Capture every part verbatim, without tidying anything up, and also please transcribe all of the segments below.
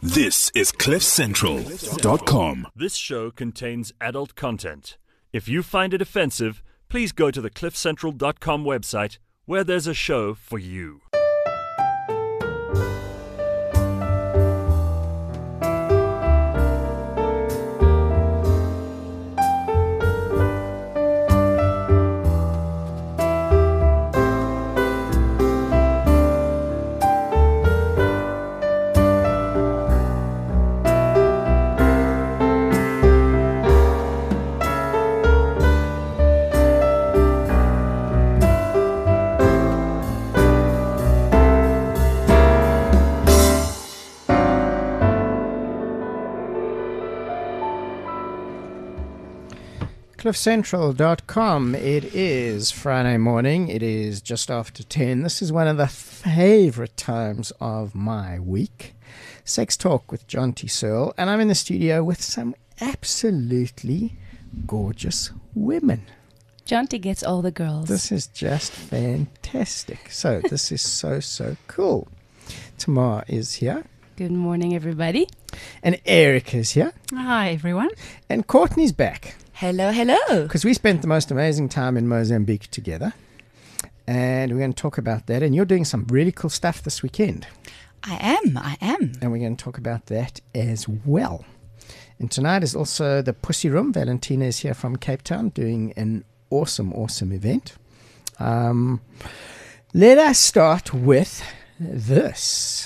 This is cliff central dot com. This show contains adult content. If you find it offensive, please go to the cliff central dot com website where there's a show for you. cliff central dot com. It is Friday morning. It is just after ten. This is one of the favorite times of my week. Sex Talk with John T. Searle. And I'm in the studio with some absolutely gorgeous women. John T. gets all the girls. This is just fantastic. So this is so, so cool. Tamar is here. Good morning, everybody. And Eric is here. Hi, everyone. And Courtney's back. Hello, hello. Because we spent the most amazing time in Mozambique together. And we're going to talk about that. And you're doing some really cool stuff this weekend. I am, I am. And we're going to talk about that as well. And tonight is also the Pussy Room. Valentina is here from Cape Town doing an awesome, awesome event. Um, let us start with this.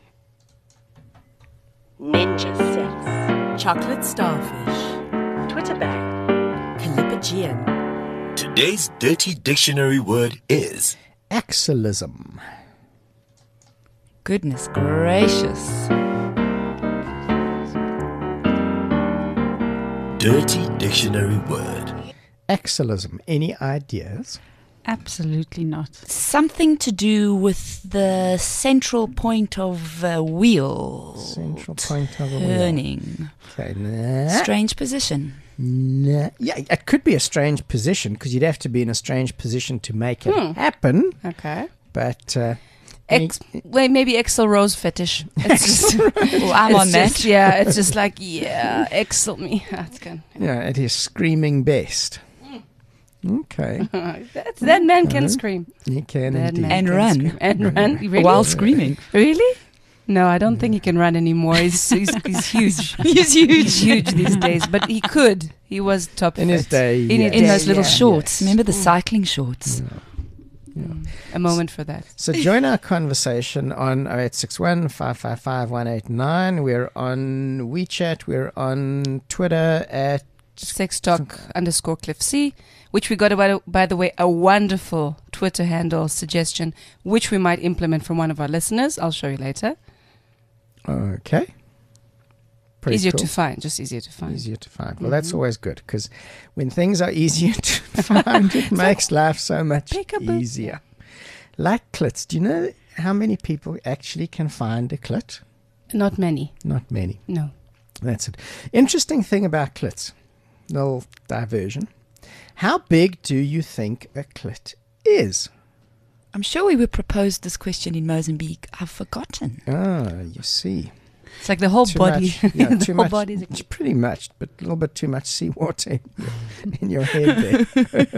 Ninja sex, chocolate starfish, Twitter bang, Calipigian. Today's dirty dictionary word is Axillism. Goodness gracious. dirty dictionary word. Axillism. Any ideas? Absolutely not. Something to do with the central point of a wheel. Central point of a wheel. Turning. Okay, nah. Strange position. Nah. Yeah, it could be a strange position because you'd have to be in a strange position to make it Hmm. happen. Okay. But uh, Ex- wait, maybe Excel Rose fetish. It's just, Well, I'm it's on just- that. Yeah, it's just like, yeah, Excel me. That's good. yeah, it is screaming best. Okay, That's, that man can scream. you can That indeed. man And can run. scream. And run. Really? While screaming. Really? No, I don't think he can run anymore. He's he's, he's huge. he's huge. He's huge these days. But he could. He was top In his fit. day, In, yeah. his In day, those little yeah. shorts. Yes. Remember the cycling shorts? Mm. A moment for that. So join our conversation on oh eight six one, five five five, one eight nine. We're on WeChat. We're on Twitter at Sex Talk underscore Cliff C, which we got, by, by the way, a wonderful Twitter handle suggestion, which we might implement from one of our listeners. I'll show you later. Okay. Pretty easier cool. to find, just easier to find. Easier to find. Well, that's always good because when things are easier to find, it makes life so much Peekaboo. easier. Like clits. Do you know how many people actually can find a clit? Not many. Not many. No. That's it. Interesting thing about clits. Little diversion. How big do you think a clit is? I'm sure we were proposed this question in Mozambique. I've forgotten. Ah, you see. It's like the whole Too body. much- yeah, the too whole much- body is a It's pretty much, but a little bit too much seawater in your, in your head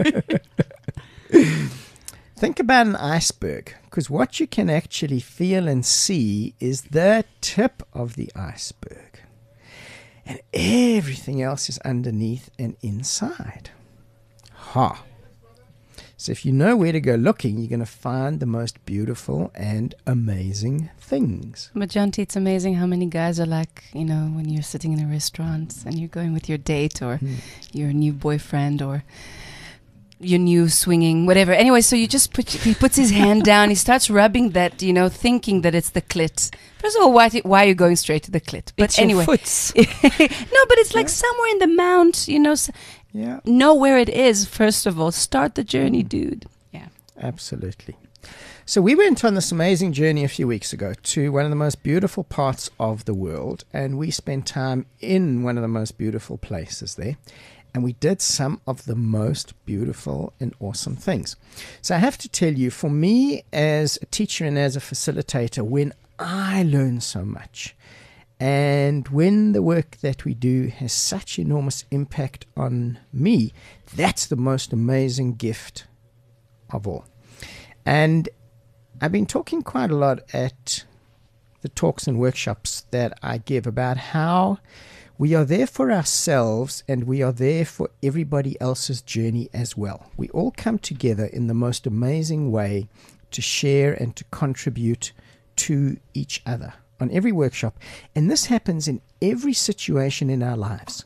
there. Think about an iceberg, because what you can actually feel and see is the tip of the iceberg. And everything else is underneath and inside. Ha. So if you know where to go looking, you're going to find the most beautiful and amazing things. But Janti, it's amazing how many guys are like, you know, when you're sitting in a restaurant and you're going with your date or Hmm. your new boyfriend or your new swinging, whatever. Anyway, so you just put, he puts his hand down, he starts rubbing that, you know, thinking that it's the clit. First of all, why, why are you going straight to the clit? But It's anyway. your foots. No, but it's like somewhere in the mount, you know, s- Yeah, know where it is, first of all. Start the journey, dude. Yeah. absolutely. So we went on this amazing journey a few weeks ago to one of the most beautiful parts of the world, and we spent time in one of the most beautiful places there. And we did some of the most beautiful and awesome things. So I have to tell you, for me as a teacher and as a facilitator, when I learn so much And when the work that we do has such enormous impact on me, that's the most amazing gift of all. And I've been talking quite a lot at the talks and workshops that I give about how we are there for ourselves and we are there for everybody else's journey as well. We all come together in the most amazing way to share and to contribute to each other on every workshop. And this happens in every situation in our lives.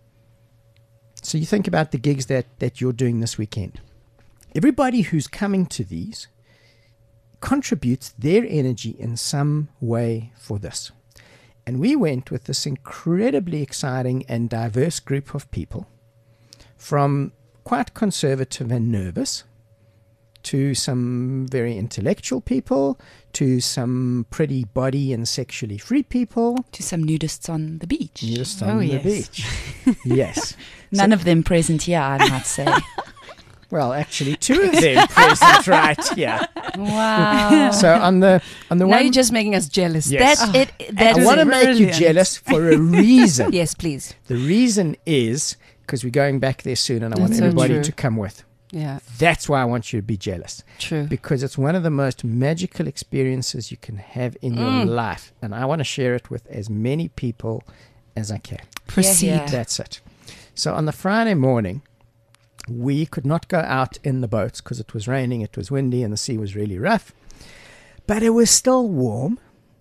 So you think about the gigs that, that you're doing this weekend. Everybody who's coming to these contributes their energy in some way for this. And we went with this incredibly exciting and diverse group of people, from quite conservative and nervous to some very intellectual people, to some pretty body and sexually free people. To some nudists on the beach. Nudists oh, on the yes. beach. Yes. None So- of them present here, I might say. Well, actually, two of them present right here. Wow. So on the on the now one, you're just making us jealous. Yes. That's it. That I is want to it. make you jealous for a reason. Yes, please. The reason is because we're going back there soon, and I want That's so everybody true. to come with. Yeah, That's why I want you to be jealous, true. because it's one of the most magical experiences you can have in your Mm. life, and I want to share it with as many people as I can. Proceed. Yeah, yeah. That's it. So on the Friday morning, we could not go out in the boats because it was raining, it was windy, and the sea was really rough. But it was still warm.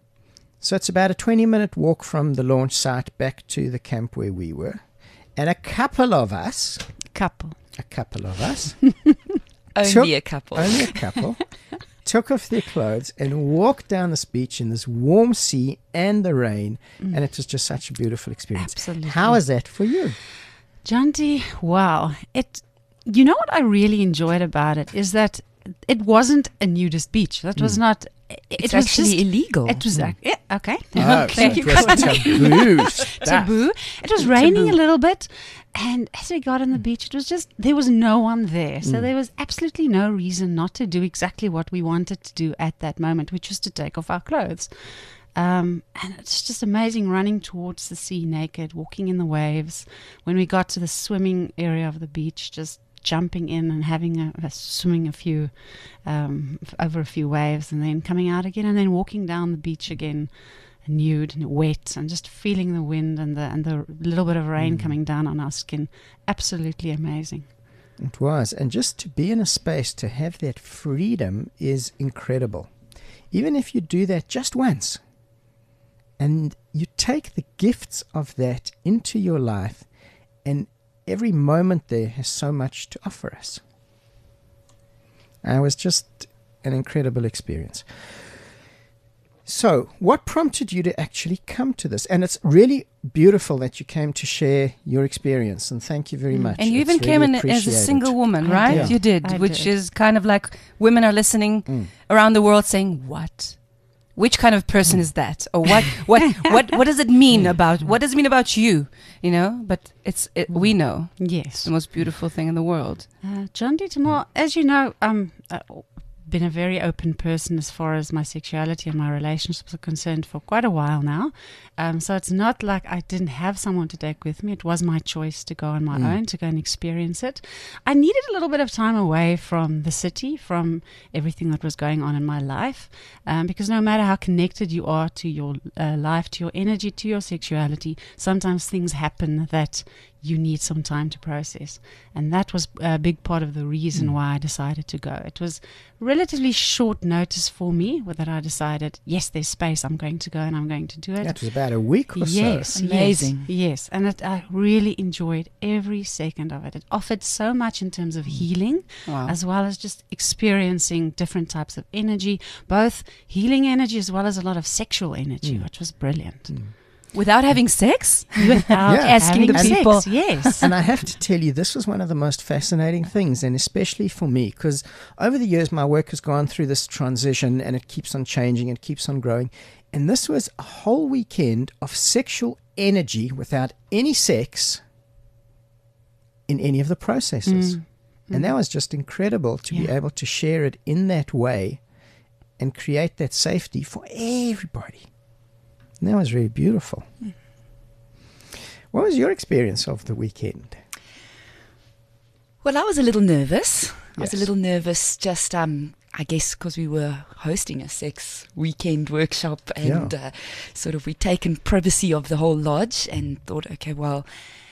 So it's about a twenty-minute walk from the launch site back to the camp where we were. And a couple of us, Couple. a couple of us, Only Took- a couple. only a couple, took off their clothes and walked down this beach in this warm sea and the rain. Mm. And it was just such a beautiful experience. Absolutely. How is that for you? Janti, wow. It you know what I really enjoyed about it is that it wasn't a nudist beach. That was Mm. not it, It's it was actually just illegal. it was ac- yeah, okay. Oh, Thank so you it was for taboo stuff. taboo. It was raining a little bit, and as we got on the beach, it was just there was no one there, so Mm. there was absolutely no reason not to do exactly what we wanted to do at that moment, which was to take off our clothes. Um, and it's just amazing running towards the sea naked, walking in the waves. When we got to the swimming area of the beach, just jumping in and having a, a swimming a few um, f- over a few waves, and then coming out again, and then walking down the beach again, nude and wet, and just feeling the wind and the and the little bit of rain Mm. coming down on our skin. Absolutely amazing. It was. And just to be in a space to have that freedom is incredible. Even if you do that just once, and you take the gifts of that into your life, and every moment there has so much to offer us. And it was just an incredible experience. So, what prompted you to actually come to this? And it's really beautiful that you came to share your experience, and thank you very much. And you It's even came really in as a appreciated. single woman, I right? did. You did, I which did. is kind of like women are listening Mm. around the world saying, "What? Which kind of person is that? Or what? What? what? What does it mean about? What does it mean about you? You know?" But it's it, we know it's Yes. the most beautiful thing in the world. Uh, John D. Tamar, as you know, um, uh, been a very open person as far as my sexuality and my relationships are concerned for quite a while now. Um, so it's not like I didn't have someone to take with me. It was my choice to go on my Mm. own, to go and experience it. I needed a little bit of time away from the city, from everything that was going on in my life, um, because no matter how connected you are to your uh, life, to your energy, to your sexuality, sometimes things happen that you need some time to process. And that was a big part of the reason Mm. why I decided to go. It was relatively short notice for me that I decided, yes, there's space, I'm going to go and I'm going to do it. That was about a week or Yes, so. Amazing. Yes, yes. And it, I really enjoyed every second of it. It offered so much in terms of healing, Wow. as well as just experiencing different types of energy, both healing energy as well as a lot of sexual energy, Mm. which was brilliant. Mm. Without having sex? Without Yeah. Asking having the sex, people. yes. And I have to tell you, this was one of the most fascinating things, and especially for me, because over the years my work has gone through this transition and it keeps on changing, it keeps on growing. And this was a whole weekend of sexual energy without any sex in any of the processes. Mm. And that was just incredible to be Yeah. able to share it in that way and create that safety for everybody. And that was really beautiful. Mm. What was your experience of the weekend? Well, I was a little nervous. Yes. I was a little nervous just, um, I guess, because we were hosting a sex weekend workshop and yeah. uh, sort of we'd taken privacy of the whole lodge and thought, okay, well,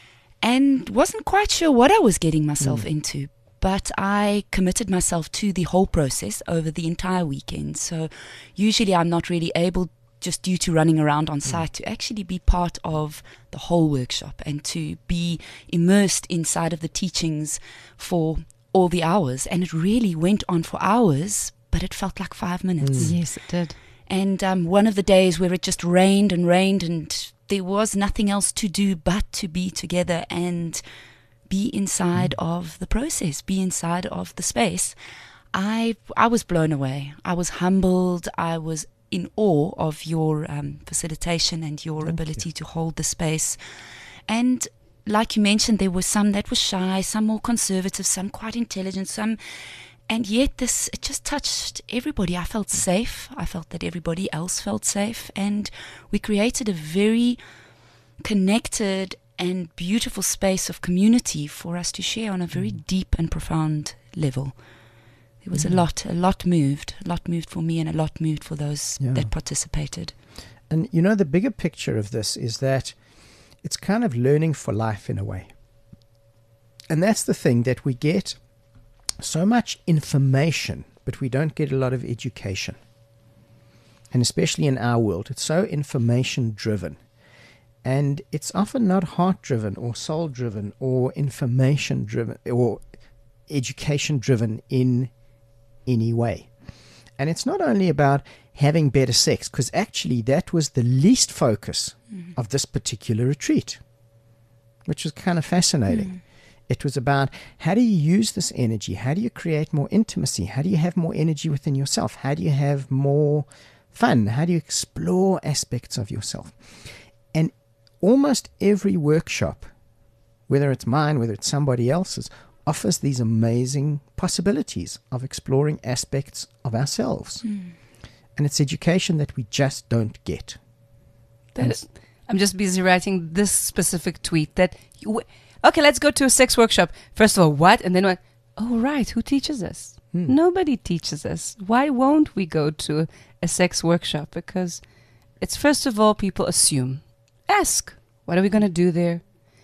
and wasn't quite sure what I was getting myself mm. into. But I committed myself to the whole process over the entire weekend. So usually I'm not really able, just due to running around on site, mm. to actually be part of the whole workshop and to be immersed inside of the teachings for all the hours. And it really went on for hours, but it felt like five minutes. Mm. Yes, it did. And um, one of the days where it just rained and rained and there was nothing else to do but to be together and be inside mm. of the process, be inside of the space. I I was blown away. I was humbled. I was in awe of your um, facilitation and your Thank ability you. to hold the space. And like you mentioned, there were some that were shy, some more conservative, some quite intelligent, some, and yet this, it just touched everybody. I felt safe. I felt that everybody else felt safe. And we created a very connected and beautiful space of community for us to share on a very mm. deep and profound level. There was mm. a lot, a lot moved, a lot moved for me and a lot moved for those yeah. that participated. And you know, the bigger picture of this is that it's kind of learning for life in a way. And that's the thing, that we get so much information, but we don't get a lot of education. And especially in our world, it's so information driven. And it's often not heart-driven or soul-driven or information-driven or education-driven in any way. And it's not only about having better sex, because actually that was the least focus mm. of this particular retreat, which was kind of fascinating. Mm. It was about how do you use this energy? How do you create more intimacy? How do you have more energy within yourself? How do you have more fun? How do you explore aspects of yourself? And almost every workshop, whether it's mine, whether it's somebody else's, offers these amazing possibilities of exploring aspects of ourselves. Mm. And it's education that we just don't get. That, I'm just busy writing this specific tweet that, you, okay, let's go to a sex workshop. First of all, what? And then what? Oh, right, who teaches us? Mm. Nobody teaches us. Why won't we go to a sex workshop? Because it's, first of all, people assume. Ask, what are we going to do there?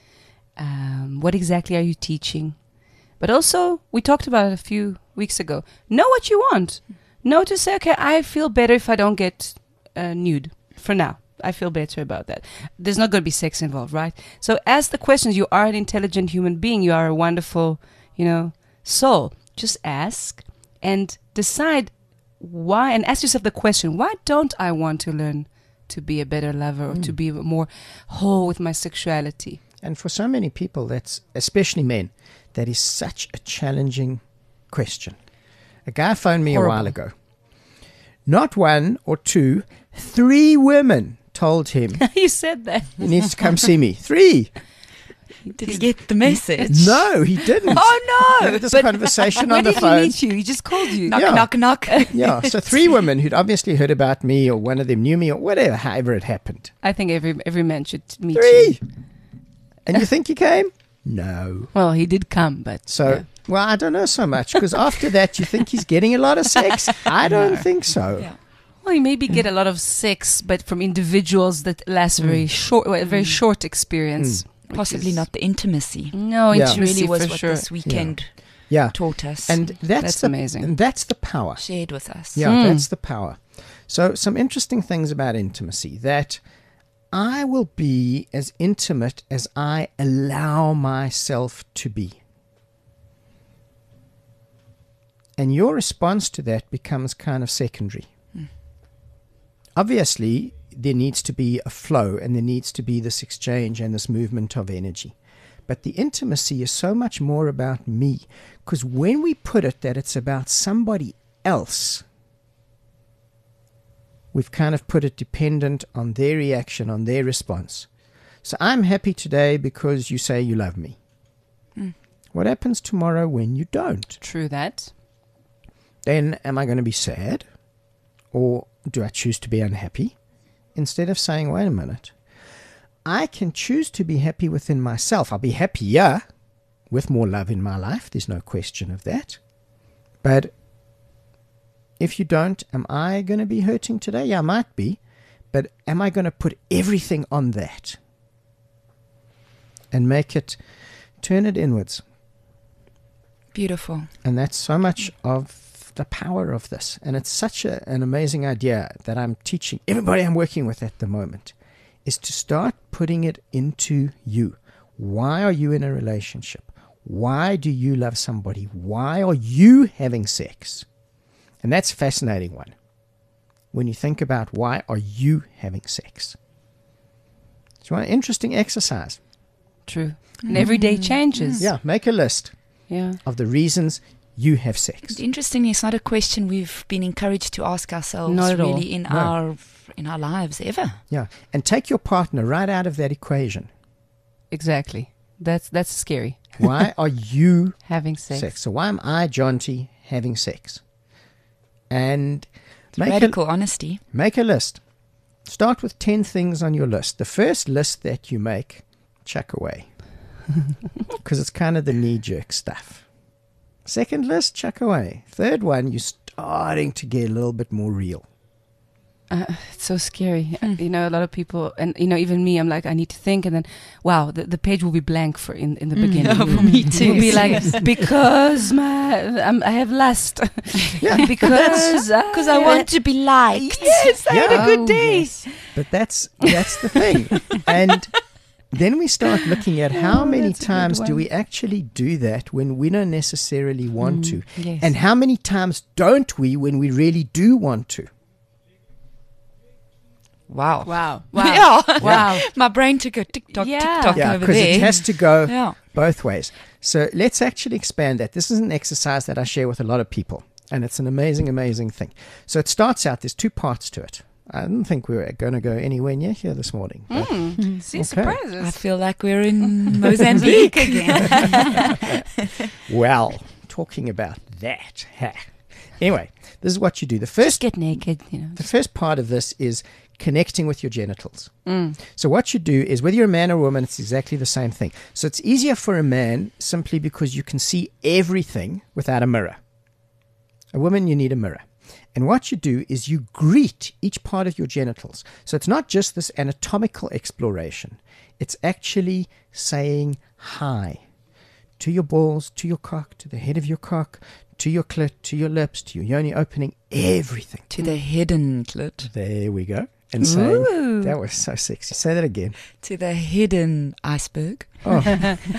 Um, what exactly are you teaching? But also, we talked about it a few weeks ago. Know what you want. Know to say, okay, I feel better if I don't get uh, nude for now. I feel better about that. There's not going to be sex involved, right? So ask the questions. You are an intelligent human being. You are a wonderful, you know, soul. Just ask and decide why, and ask yourself the question, why don't I want to learn to be a better lover or mm. to be more whole with my sexuality? And for so many people, that's, especially men, that is such a challenging question. A guy phoned me Horrible. a while ago. Not one or two, three women told him. You said that. He needs to come see me. Three. Did he get the message? No, he didn't. Oh, no. We had this but conversation on the phone. Where did he meet you? He just called you. Knock, yeah. knock, knock. Yeah, so three women who'd obviously heard about me, or one of them knew me, or whatever, however it happened. I think every every man should meet three. you. And you think he came? No. Well, he did come, but... So, yeah. well, I don't know so much, because after that you think he's getting a lot of sex. I don't no. think so. Yeah. Well, you maybe get a lot of sex, but from individuals that last mm. very short, well, a very mm. short experience. Mm. Possibly is, not the intimacy. No, yeah. intimacy really was for what sure. this weekend yeah. Yeah. taught us. And that's, that's the, amazing. And that's the power. Shared with us. Yeah, mm. that's the power. So some interesting things about intimacy, that I will be as intimate as I allow myself to be. And your response to that becomes kind of secondary. Mm. Obviously, there needs to be a flow, and there needs to be this exchange and this movement of energy. But the intimacy is so much more about me, because when we put it that it's about somebody else, we've kind of put it dependent on their reaction, on their response. So I'm happy today because you say you love me. Mm. What happens tomorrow when you don't? True that. Then am I going to be sad? Or do I choose to be unhappy? instead of saying, wait a minute, I can choose to be happy within myself. I'll be happier with more love in my life. There's no question of that. But if you don't, am I going to be hurting today? Yeah, I might be. But am I going to put everything on that and make it, turn it inwards? Beautiful. And that's so much of the power of this. And it's such a, an amazing idea that I'm teaching everybody I'm working with at the moment, is to start putting it into you. Why are you in a relationship? Why do you love somebody? Why are you having sex? And that's a fascinating one. When you think about why are you having sex. It's one interesting exercise. True. And every day changes. Yeah, make a list Yeah. of the reasons you have sex. Interestingly, it's not a question we've been encouraged to ask ourselves Not at all. really in No. our in our lives ever. Yeah, and take your partner right out of that equation. Exactly. That's that's scary. Why are you Having sex. sex? So why am I, John T, having sex? And make a, Radical honesty. make a list. Start with ten things on your list. The first list that you make, chuck away. Because it's kind of the knee-jerk stuff. Second list, chuck away. Third one, you're starting to get a little bit more real. Uh, it's so scary. Uh, Mm. You know, a lot of people, and you know, even me, I'm like, I need to think, and then, wow, the, the page will be blank for in, in the beginning. Yeah, for me too. It will be like, because my um, I have lust. Yeah. because Because I want to be liked. Yes, I had a Yeah. good Oh, day. yes. But that's that's the thing. And then we start looking at how Oh, many that's a good times do one. we actually do that when we don't necessarily want to? Yes. And how many times don't we when we really do want to? Wow. Wow. Yeah. Wow. My brain took a tick-tock, Yeah. tick-tock Yeah, over because there. it has to go Yeah. both ways. So let's actually expand that. This is an exercise that I share with a lot of people, and it's an amazing, amazing thing. So it starts out, there's two parts to it. I didn't think we were going to go anywhere near here this morning. but- Mm. See, Okay. I surprises. feel like we're in Mozambique again. Well, talking about that. ha. Anyway, this is what you do. The first Just get naked, you know. The first part of this is connecting with your genitals. Mm. So what you do is, whether you're a man or a woman, it's exactly the same thing. So it's easier for a man simply because you can see everything without a mirror. A woman, you need a mirror. And what you do is you greet each part of your genitals. So it's not just this anatomical exploration. It's actually saying hi to your balls, to your cock, to the head of your cock, to your clit, to your lips, to your yoni opening, everything. To the hidden clit. There we go. And saying, Ooh. that was so sexy. Say that again. To the hidden iceberg. Oh, To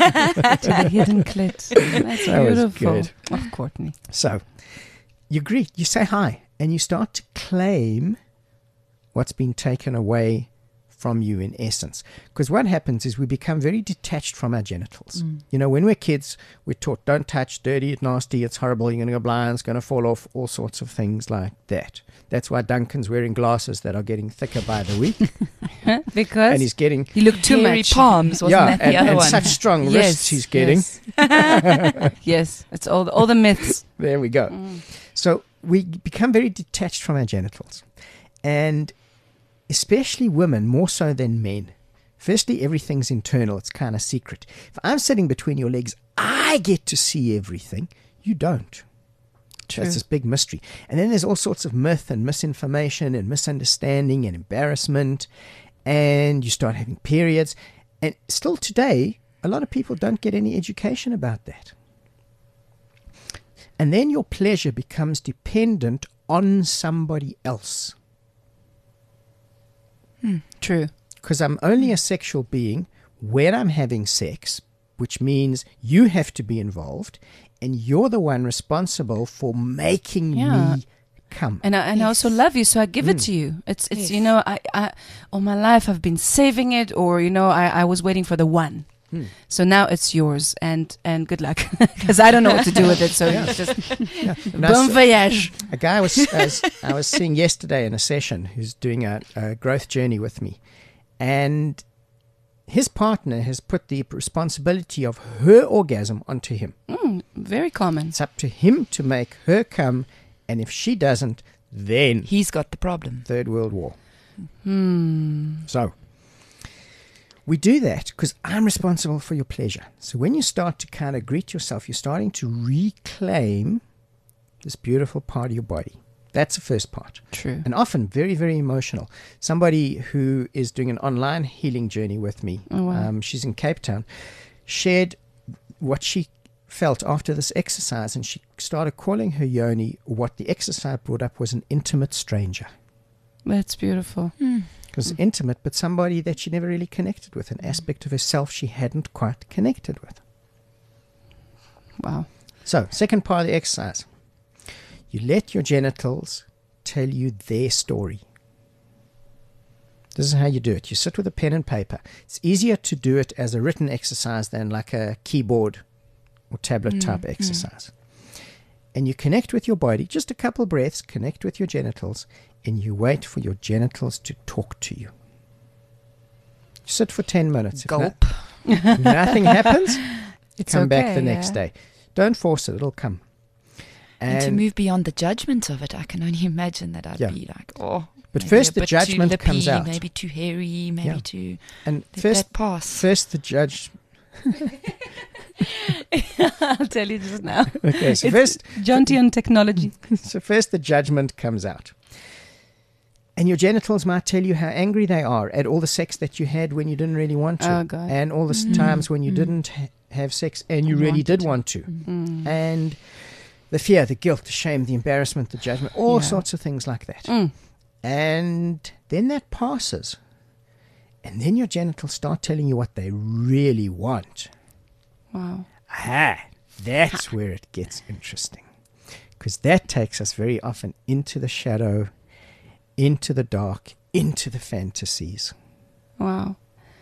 the hidden clit. That's That was beautiful. good. Oh, Courtney. so you greet, you say hi, and you start to claim what's been taken away from you in essence. Because what happens is we become very detached from our genitals. Mm. You know, when we're kids, we're taught, don't touch, dirty, it's nasty, it's horrible, you're going to go blind, it's going to fall off, all sorts of things like that. That's why Duncan's wearing glasses that are getting thicker by the week. Because And he's getting, you look too Hairy much. palms, wasn't yeah, that the and, other and one? such strong Yes, wrists he's getting. Yes, yes. It's all the, all the myths. There we go. So we become very detached from our genitals. And especially women, more so than men. Firstly, everything's internal. It's kind of secret. If I'm sitting between your legs, I get to see everything. You don't. True. That's this big mystery. And then there's all sorts of myth and misinformation and misunderstanding and embarrassment. And you start having periods. And still today, a lot of people don't get any education about that. And then your pleasure becomes dependent on somebody else. True. Because I'm only a sexual being when I'm having sex, which means you have to be involved, and you're the one responsible for making Yeah. me come. And I, and I also love you, so I give it to you. It's it's you know I, I all my life I've been saving it, or you know I, I was waiting for the one. Hmm. So now it's yours, and and good luck, because I don't know what to do with it. So it's just Yeah. And I bon s- voyage. A guy I was, I was I was seeing yesterday in a session who's doing a, a growth journey with me, and his partner has put the responsibility of her orgasm onto him. Mm, very common. It's up to him to make her come, and if she doesn't, then He's got the problem. Third World War. Hmm. So, we do that because I'm responsible for your pleasure. So when you start to kind of greet yourself, you're starting to reclaim this beautiful part of your body. That's the first part. True. And often very, very emotional. Somebody who is doing an online healing journey with me, Oh, wow. um, she's in Cape Town, shared what she felt after this exercise, and she started calling her yoni, what the exercise brought up was an intimate stranger. That's beautiful. It was intimate, but somebody that she never really connected with, an aspect of herself she hadn't quite connected with. Wow. So, second part of the exercise. You let your genitals tell you their story. This is how you do it. You sit with a pen and paper. It's easier to do it as a written exercise than like a keyboard or tablet type exercise. And you connect with your body, just a couple of breaths, connect with your genitals, and you wait for your genitals to talk to you. Sit for ten minutes. If Gulp. no- if nothing happens, It's come back okay, the next yeah. day. Don't force it, it'll come. And, to move beyond the judgment of it, I can only imagine that I'd Yeah. be like, oh. But maybe first a the bit judgment too comes lippy, out. Maybe too hairy, maybe Yeah. too. And Let first, that pass. first the judge. I'll tell you just now. Okay, so It's first, jaunty on technology. so first the judgment comes out, and your genitals might tell you how angry they are at all the sex that you had when you didn't really want to, Oh, God. and all the s times when you didn't ha- have sex and you really did want to, Mm. and the fear, the guilt, the shame, the embarrassment, the judgment, all Yeah. sorts of things like that. Mm. And then that passes, and then your genitals start telling you what they really want. Wow. Ah, that's where it gets interesting. Because that takes us very often into the shadow, into the dark, into the fantasies. Wow.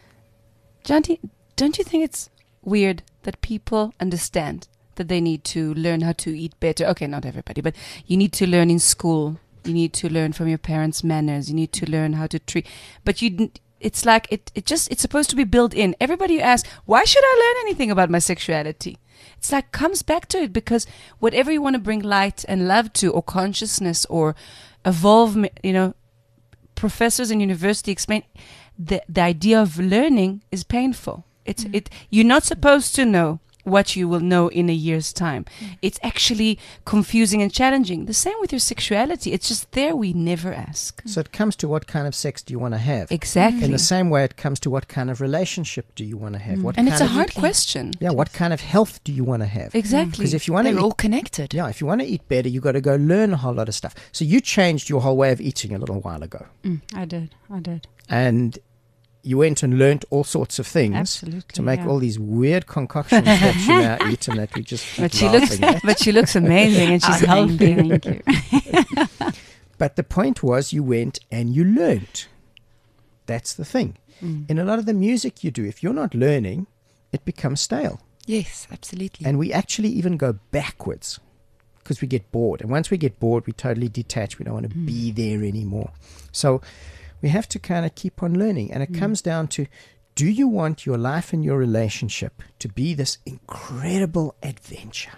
Janti, don't you think it's weird that people understand that they need to learn how to eat better? Okay, not everybody, but you need to learn in school. You need to learn from your parents' manners. You need to learn how to treat. But you, d- it's like it. It just. It's supposed to be built in. Everybody you ask, why should I learn anything about my sexuality? It's like comes back to it because whatever you want to bring light and love to, or consciousness, or evolve, m- you know, professors in university explain the the idea of learning is painful. It's it. You're not supposed to know what you will know in a year's time. It's actually confusing and challenging. The same with your sexuality. It's just there we never ask. So it comes to what kind of sex do you want to have? Exactly. In the same way, it comes to what kind of relationship do you want to have? What And kind it's a of hard question. yeah, what kind of health do you want to have? Exactly. Because if you want to They're eat all connected. Yeah, if you want to eat better, you got to go learn a whole lot of stuff. So you changed your whole way of eating a little while ago, Mm, I did. I did. and you went and learned all sorts of things Absolutely. to make yeah. all these weird concoctions that you now eat and that we just keep But she looks, laughing at. but she looks amazing, and she's Oh, healthy. thank you. Thank you. But the point was, you went and you learned. That's the thing. Mm. In a lot of the music you do, if you're not learning, it becomes stale. Yes, absolutely. And we actually even go backwards because we get bored. And once we get bored, we totally detach. We don't want to Mm. be there anymore. So we have to kind of keep on learning. And it Mm. comes down to, do you want your life and your relationship to be this incredible adventure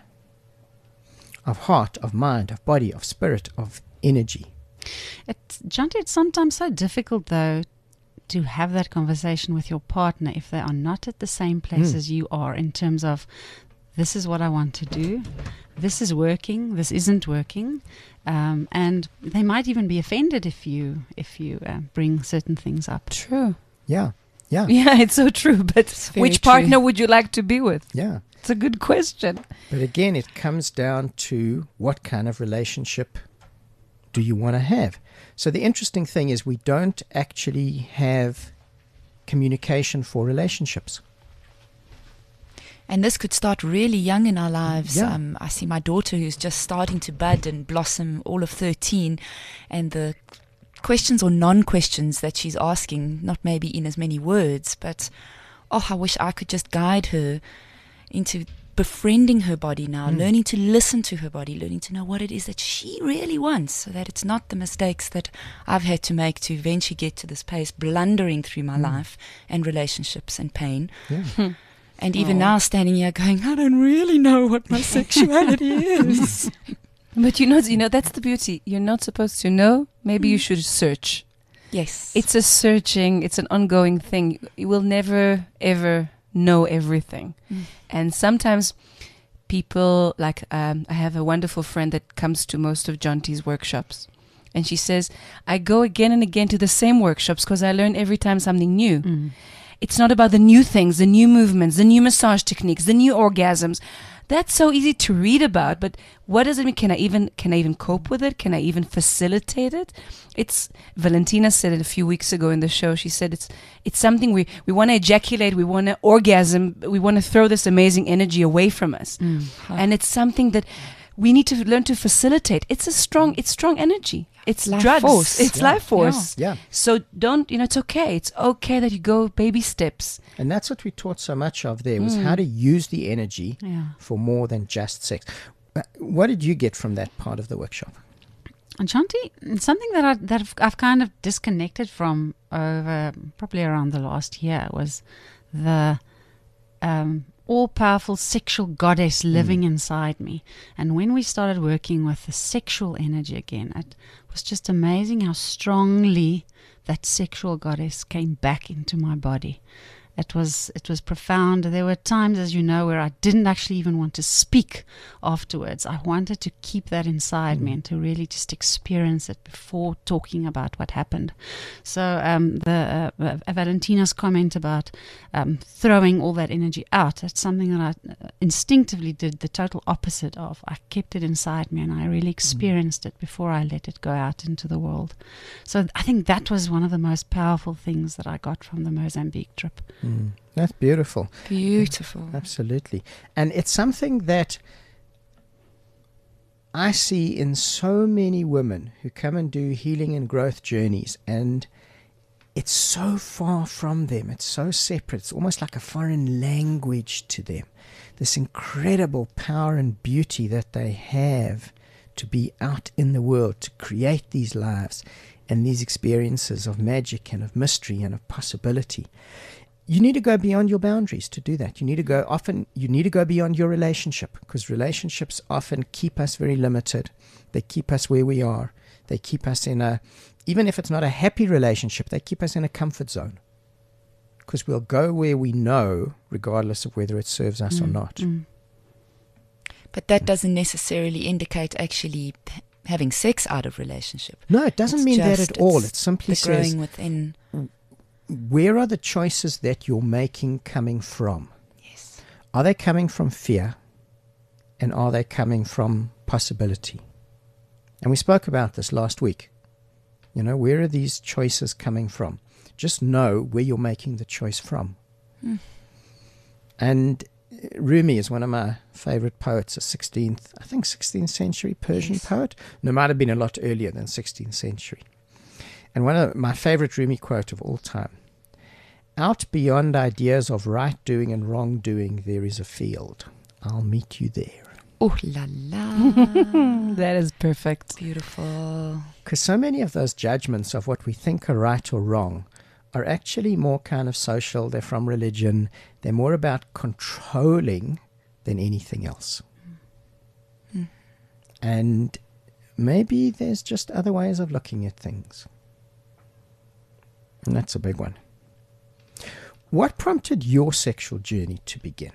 of heart, of mind, of body, of spirit, of energy? It's, Janti, it's sometimes so difficult, though, to have that conversation with your partner if they are not at the same place Mm. as you are in terms of, this is what I want to do, this is working, this isn't working, um, and they might even be offended if you if you uh, bring certain things up. True. Yeah, yeah, Yeah, it's so true. But very which true. partner would you like to be with? yeah. It's a good question. But again, it comes down to what kind of relationship do you want to have? So the interesting thing is we don't actually have communication for relationships. And this could start really young in our lives. Yeah. Um, I see my daughter who's just starting to bud and blossom, all of thirteen, and the questions or non-questions that she's asking, not maybe in as many words, but oh, I wish I could just guide her into befriending her body now, Mm. learning to listen to her body, learning to know what it is that she really wants, so that it's not the mistakes that I've had to make to eventually get to this place, blundering through my Mm. life and relationships and pain. Yeah. And even Oh. now, standing here going, I don't really know what my sexuality is. But you know, you know that's the beauty. You're not supposed to know. Maybe you should search. Yes. It's a searching, it's an ongoing thing. You will never, ever know everything. Mm. And sometimes people, like, um, I have a wonderful friend that comes to most of Jonty's workshops. And she says, I go again and again to the same workshops because I learn every time something new. Mm. It's not about the new things, the new movements, the new massage techniques, the new orgasms. That's so easy to read about, but what does it mean? Can I even can I even cope with it? Can I even facilitate it? It's Valentina said it a few weeks ago in the show. She said it's it's something we, we want to ejaculate, we want to orgasm, we want to throw this amazing energy away from us. Mm. And it's something that we need to learn to facilitate. It's a strong it's strong energy. It's Life drugs. force. It's Yeah. life force. Yeah. So don't, you know, it's okay. It's okay that you go baby steps. And that's what we taught so much of there, was how to use the energy Yeah. for more than just sex. Uh, What did you get from that part of the workshop? And Jonty, something that I that I've, I've kind of disconnected from over probably around the last year was the um, all-powerful sexual goddess living inside me. And when we started working with the sexual energy again, it was just amazing how strongly that sexual goddess came back into my body. It was it was profound. There were times, as you know, where I didn't actually even want to speak afterwards. I wanted to keep that inside me and to really just experience it before talking about what happened. So um, the uh, uh, Valentina's comment about um, throwing all that energy out, that's something that I uh, instinctively did the total opposite of. I kept it inside me and I really experienced it before I let it go out into the world. So I think that was one of the most powerful things that I got from the Mozambique trip. Mm. That's beautiful. Beautiful. Absolutely. And it's something that I see in so many women who come and do healing and growth journeys, and it's so far from them. It's so separate. It's almost like a foreign language to them. This incredible power and beauty that they have to be out in the world, to create these lives and these experiences of magic and of mystery and of possibility. You need to go beyond your boundaries to do that. You need to go often, you need to go beyond your relationship, because relationships often keep us very limited. They keep us where we are. They keep us in a, even if it's not a happy relationship, they keep us in a comfort zone, because we'll go where we know, regardless of whether it serves us or not. Mm. But that doesn't necessarily indicate actually p- having sex out of relationship. No, it doesn't It's mean that just- at all. it's It simply The growing says, within. where are the choices that you're making coming from? Yes. Are they coming from fear? And are they coming from possibility? And we spoke about this last week. You know, where are these choices coming from? Just know where you're making the choice from. Mm. And Rumi is one of my favorite poets, a sixteenth, I think sixteenth century Persian Yes. poet. No, it might have been a lot earlier than sixteenth century. And one of my favorite Rumi quote of all time: out beyond ideas of right doing and wrong doing, there is a field. I'll meet you there. Oh la la. That is perfect. Beautiful. Because so many of those judgments of what we think are right or wrong are actually more kind of social. They're from religion. They're more about controlling than anything else. Mm. And maybe there's just other ways of looking at things. And that's a big one. What prompted your sexual journey to begin?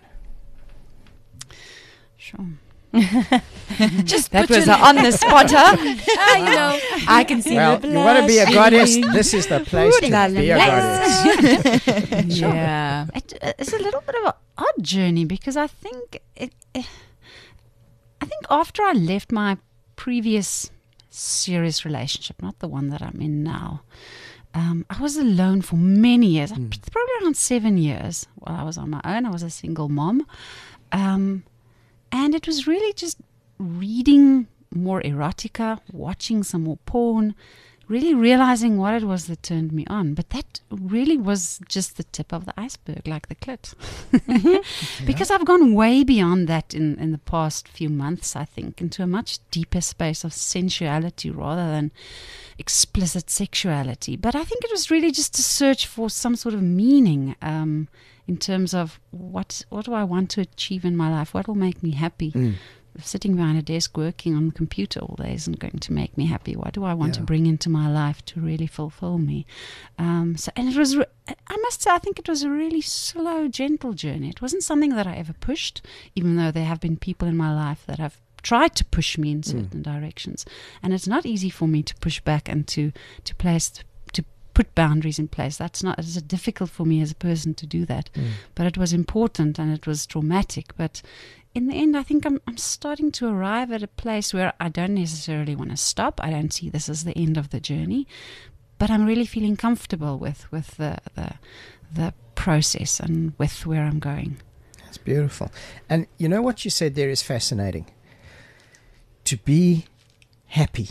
Sure. Just That put was your- a on the spot, huh? Ah, you know. I can see Well, the you want to be a goddess? blushing. This is the place Ooh la to la be a la. goddess. Yeah. It, it's a little bit of an odd journey because I think it, eh, I think after I left my previous serious relationship, not the one that I'm in now, um, I was alone for many years, Mm. probably around seven years. While I was on my own, I was a single mom, um, and it was really just reading more erotica, watching some more porn, really realizing what it was that turned me on. But that really was just the tip of the iceberg, like the clit. Because I've gone way beyond that in, in the past few months, I think, into a much deeper space of sensuality rather than explicit sexuality. But I think it was really just to search for some sort of meaning um, in terms of what what do I want to achieve in my life? What will make me happy? Mm. sitting behind a desk working on the computer all day isn't going to make me happy. What do I want Yeah. to bring into my life to really fulfill me? Um, so, and it was, re- I must say, I think it was a really slow, gentle journey. It wasn't something that I ever pushed, even though there have been people in my life that have tried to push me in certain mm. directions. And it's not easy for me to push back and to, to place, to put boundaries in place. That's not, it's difficult for me as a person to do that. Mm. But it was important and it was traumatic. But in the end, I think I'm I'm starting to arrive at a place where I don't necessarily want to stop. I don't see this as the end of the journey, but I'm really feeling comfortable with with the the, the process and with where I'm going. That's beautiful. And you know what you said there is fascinating. To be happy.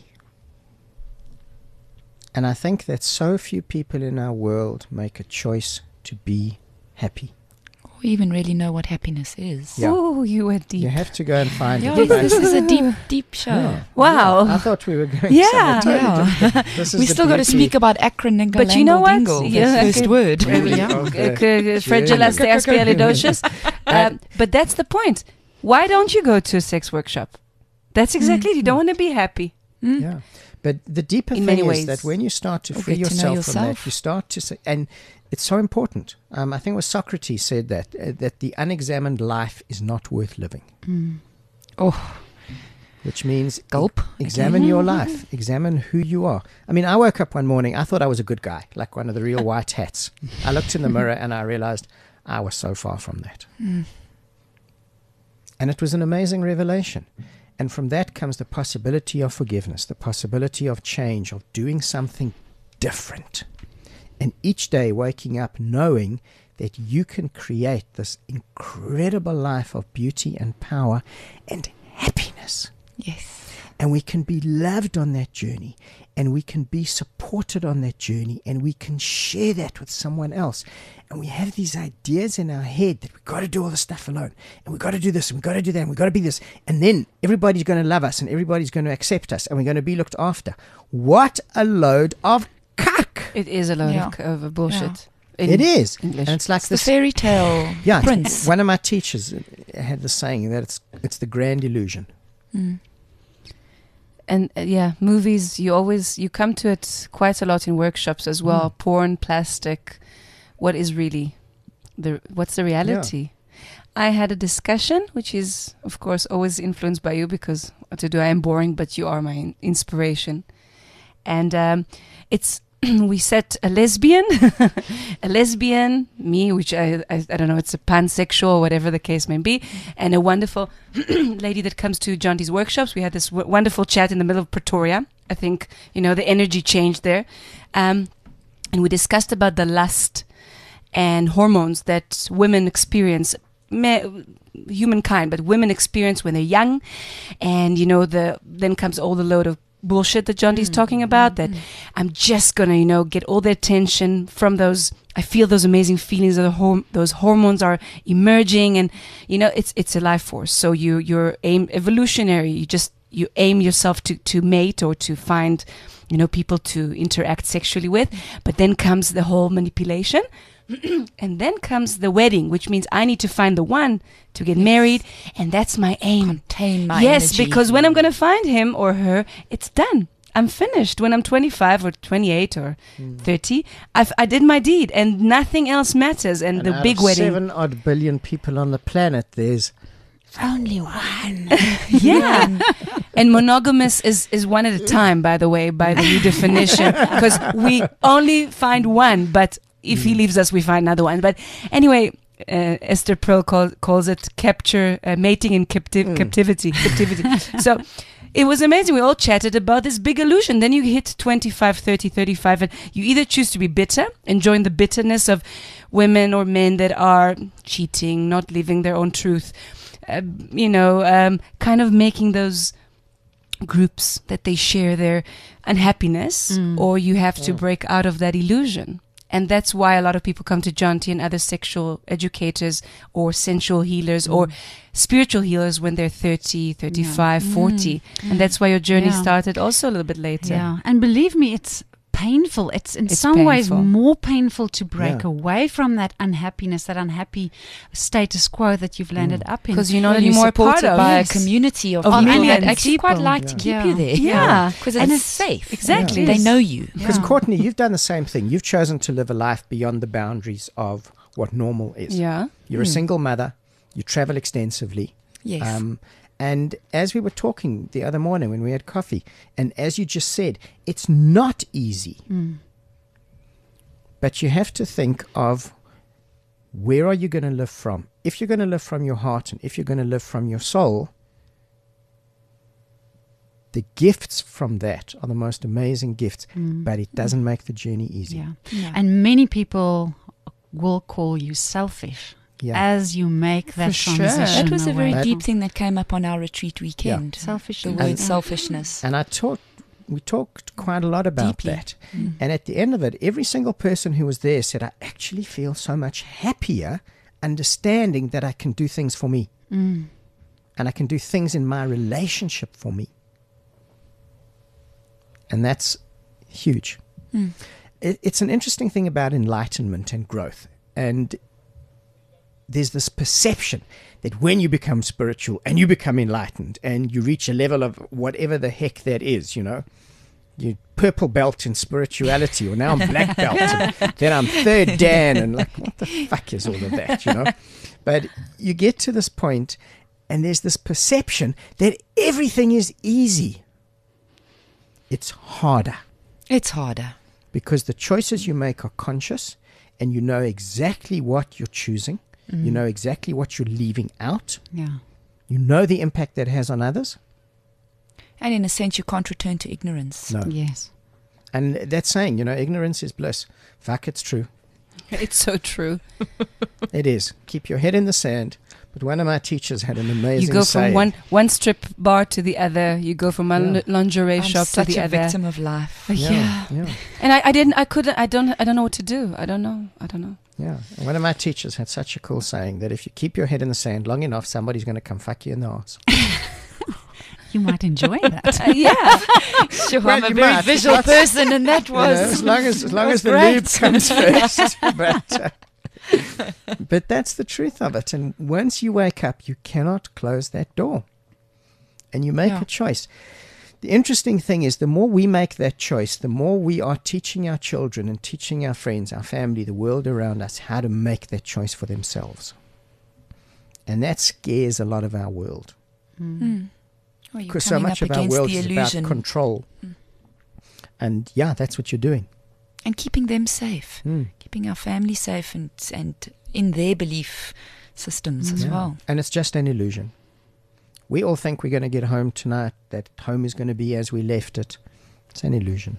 And I think that so few people in our world make a choice to be happy. Or even really know what happiness is. Yeah. Oh, you were deep. You have to go and find Yeah, it. this is a deep, deep show. Yeah. Wow. Yeah. I thought we were going Yeah. somewhere totally Yeah. different. This is We the still got to beauty speak about Akron and But you know what? Dingle, Yeah, the first okay. word. Yeah. Uh, Of k- the k- fragilasteaspialidocious. Um, but that's the point. Why don't you go to a sex workshop? That's exactly it. You don't want to be happy. Mm. Yeah. But the deeper In thing many is ways. that when you start to Or free get to know yourself from that, yourself. you start to say, and it's so important. Um, I think it was Socrates said that, uh, that the unexamined life is not worth living. Mm. Oh, Which means gulp. examine your life. Examine who you are. I mean, I woke up one morning, I thought I was a good guy, like one of the real white hats. I looked in the mirror and I realized I was so far from that. Mm. And it was an amazing revelation. And from that comes the possibility of forgiveness, the possibility of change, of doing something different. And each day waking up knowing that you can create this incredible life of beauty and power and happiness. Yes. And we can be loved on that journey, and we can be supported on that journey, and we can share that with someone else. And we have these ideas in our head that we've got to do all this stuff alone, and we've got to do this, and we've got to do that, and we've got to be this. And then everybody's going to love us, and everybody's going to accept us, and we're going to be looked after. What a load of cuck! It is a load Yeah. of, c- of bullshit. In It is. English. And it's like It's the this. fairy tale Yeah, prince. one of my teachers had the saying that it's it's the grand illusion. Mm. And uh, yeah, movies, you always, you come to it quite a lot in workshops as well. Mm. Porn, plastic, what is really, the what's the reality? I had a discussion, which is, of course, always influenced by you because what to do, I am boring, but you are my in- inspiration. And um, it's, we set a lesbian, a lesbian, me, which I, I I don't know, it's a pansexual, whatever the case may be, and a wonderful lady that comes to John Dee's workshops. We had this w- wonderful chat in the middle of Pretoria. I think, you know, the energy changed there. Um, and we discussed about the lust and hormones that women experience, me- humankind, but women experience when they're young. And, you know, the then comes all the load of bullshit that John Dee's Mm, talking about, that mm. I'm just gonna, you know, get all the attention from those. I feel those amazing feelings of the hor- those hormones are emerging, and you know, it's it's a life force. So you you're aim evolutionary. You just you aim yourself to to mate or to find, you know, people to interact sexually with. But then comes the whole manipulation. And then comes the wedding, which means I need to find the one to get married, and that's my aim. Contain my Yes, energy. because when I'm going to find him or her, it's done. I'm finished. When I'm twenty-five or twenty-eight or thirty, I've, I did my deed, and nothing else matters. And, And the out big of wedding. seven odd billion people on the planet, there's only one. Yeah. And monogamous is, is one at a time, by the way, by the new definition, because we only find one, but if he leaves us, we find another one. But anyway, uh, Esther Perel call, calls it capture, uh, mating in capti- Mm. captivity. captivity. So it was amazing. We all chatted about this big illusion. Then you hit twenty-five, thirty, thirty-five, and you either choose to be bitter and join the bitterness of women or men that are cheating, not living their own truth, uh, you know, um, kind of making those groups that they share their unhappiness, Mm. or you have to Mm. break out of that illusion. And that's why a lot of people come to John T and other sexual educators or sensual healers or spiritual healers when they're thirty, thirty-five, Yeah. forty. And that's why your journey Yeah. started also a little bit later. Yeah, and believe me, it's painful. It's in It's some ways painful. more painful to break Yeah. away from that unhappiness, that unhappy status quo that you've landed Mm. up in. Because you're not Well, you're anymore a part supported of by yes. a community of, Of people that millions actually of quite people. like to keep Yeah. you there. Yeah. Because And it's it's- safe. Exactly. They Yes. know you. Because Yeah. Courtney, you've done the same thing. You've chosen to live a life beyond the boundaries of what normal is. Yeah. You're a Mm. single mother. You travel extensively. Yes. Um, and as we were talking the other morning when we had coffee, and as you just said, it's not easy. Mm. But you have to think of where are you going to live from? If you're going to live from your heart and if you're going to live from your soul, the gifts from that are the most amazing gifts, Mm. but it doesn't make the journey easy. Yeah. No. And many people will call you selfish Yeah. as you make that For sure. transition. That was a very away deep from thing that came up on our retreat weekend. selfish. The and- word And- selfishness. And I talked, we talked quite a lot about Deeply. that. Mm. And at the end of it, every single person who was there said, I actually feel so much happier understanding that I can do things for me Mm. and I can do things in my relationship for me. And that's huge. Mm. It, it's an interesting thing about enlightenment and growth. And there's this perception that when you become spiritual and you become enlightened and you reach a level of whatever the heck that is, you know, you purple belt in spirituality, or now I'm black belt, and then I'm third Dan, and like, what the fuck is all of that, you know? But you get to this point, and there's this perception that everything is easy. It's harder It's harder. because the choices you make are conscious, and you know exactly what you're choosing. Mm. You know exactly what you're leaving out. Yeah. You know the impact that has on others. And in a sense, you can't return to ignorance. No. Yes. And that's saying, you know, ignorance is bliss. Fuck, it's true. It's so true. It is. Keep your head in the sand. But one of my teachers had an amazing You go saying. from one one strip bar to the other. You go from one Yeah. lingerie I'm shop to such the a other. victim of life. Yeah. yeah, And I, I didn't. I couldn't. I don't. I don't know what to do. I don't know. I don't know. yeah. And one of my teachers had such a cool saying that if you keep your head in the sand long enough, somebody's going to come fuck you in the ass. You might enjoy that. Uh, yeah. Sure, Well, I'm a you very might. visual That's- person, and that You know, was as long as as long was as the great. lube comes first. but, uh, but that's the truth of it. And once you wake up, you cannot close that door. And you make Yeah. a choice. The interesting thing is the more we make that choice, the more we are teaching our children and teaching our friends, our family, the world around us how to make that choice for themselves. And that scares a lot of our world. Mm. Well, you're Because so coming much up of our against world the is illusion about control. Mm. And yeah, that's what you're doing. and keeping them safe, Mm. keeping our family safe, and and in their belief systems as Yeah. well. And it's just an illusion. We all think we're going to get home tonight, that home is going to be as we left it. It's an illusion.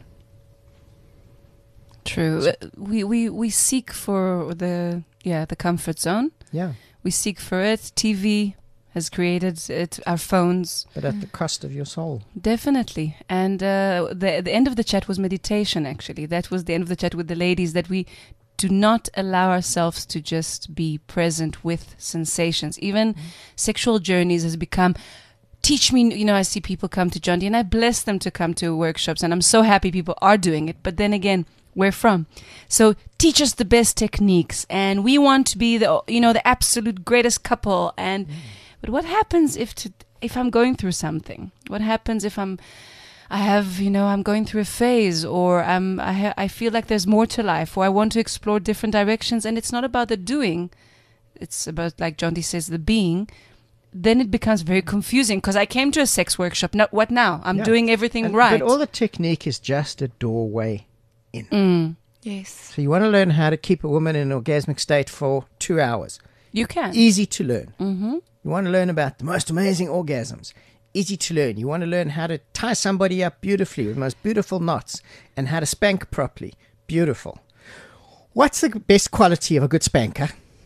True. Uh, We we we seek for the yeah the comfort zone. Yeah, We seek for it. T V has created it. Our phones. but at the cost of your soul. Definitely. And uh, the the end of the chat was meditation, actually. That was the end of the chat with the ladies, that we do not allow ourselves to just be present with sensations. Even sexual journeys has become, teach me, you know, I see people come to John D and I bless them to come to workshops, and I'm so happy people are doing it. But then again, where from? So teach us the best techniques, and we want to be the, you know, the absolute greatest couple. And but what happens if to, if I'm going through something? What happens if I'm, I have, you know, I'm going through a phase, or I'm, I, ha- I feel like there's more to life, or I want to explore different directions, and it's not about the doing, it's about, like John D says, the being. Then it becomes very confusing, because I came to a sex workship. No, what now? I'm Yeah. doing everything And- right. But all the technique is just a doorway in. Mm, Yes. So you want to learn how to keep a woman in an orgasmic state for two hours. you can. Easy to learn. Mm-hmm. You want to learn about the most amazing orgasms. Easy to learn. You want to learn how to tie somebody up beautifully with the most beautiful knots and how to spank properly. Beautiful. What's the best quality of a good spanker?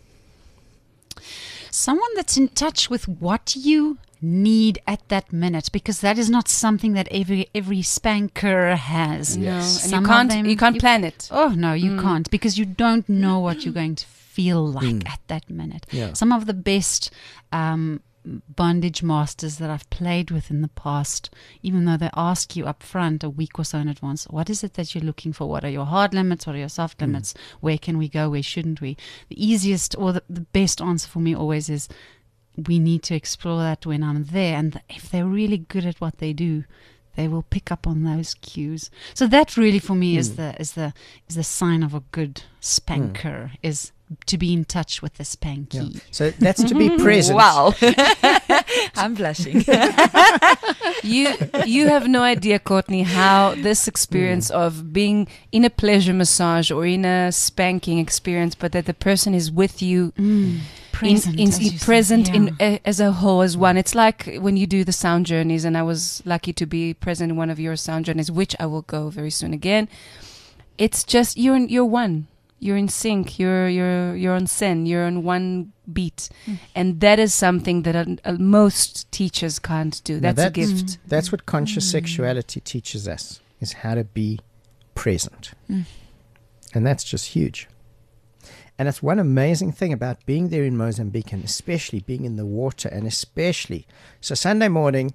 Someone that's in touch with what you need at that minute, because that is not something that every every spanker has. No, and Some you of can't. them- you can't you- plan it. Oh no, you Mm. can't, because you don't know what you're going to feel like Mm. at that minute. Yeah. Some of the best um, bondage masters that I've played with in the past, even though they ask you up front a week or so in advance, what is it that you're looking for? What are your hard limits? What are your soft limits? Mm. Where can we go? Where shouldn't we? The easiest or the, the best answer for me always is, we need to explore that when I'm there. And if they're really good at what they do, they will pick up on those cues. So that really for me mm. is the is the is the sign of a good spanker, mm. is to be in touch with the spanky. Yeah. So that's to be present. Wow. I'm blushing. you you have no idea, Courtney, how this experience mm. of being in a pleasure massage or in a spanking experience, but that the person is with you. Mm. Present, in, in, present yeah. in uh, as a whole, as one. It's like when you do the sound journeys, and I was lucky to be present in one of your sound journeys, which I will go very soon again. It's just you're in, you're one. You're in sync. You're you're you're on scene. You're on one beat, mm. and that is something that uh, uh, most teachers can't do. That's, that's a gift. Mm. That's what conscious mm. sexuality teaches us: is how to be present, mm. and that's just huge. And it's one amazing thing about being there in Mozambique, and especially being in the water, and especially so Sunday morning.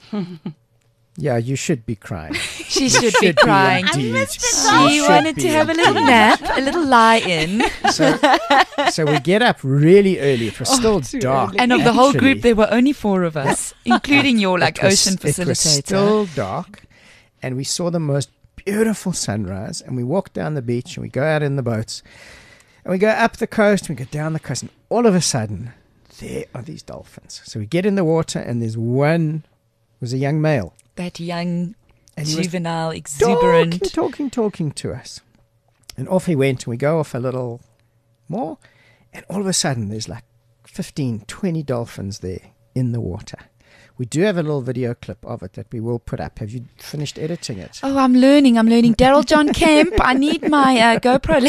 Yeah, you should be crying. She you should, should be crying. Be I missed it. She wanted to have a little nap, a little lie in. So, so we get up really early. It was still oh, dark. Early. And of the whole group, there were only four of us, including your like was, ocean facilitator. It was still dark, and we saw the most beautiful sunrise. And we walked down the beach, and we go out in the boats. And we go up the coast, and we go down the coast, and all of a sudden, there are these dolphins. So we get in the water, and there's one, was a young male. That young, and juvenile, exuberant. Talking, talking, talking to us. And off he went, and we go off a little more, and all of a sudden, there's like fifteen, twenty dolphins there in the water. We do have a little video clip of it that we will put up. Have you finished editing it? Oh, I'm learning. I'm learning. Daryl John Kemp. I need my uh, GoPro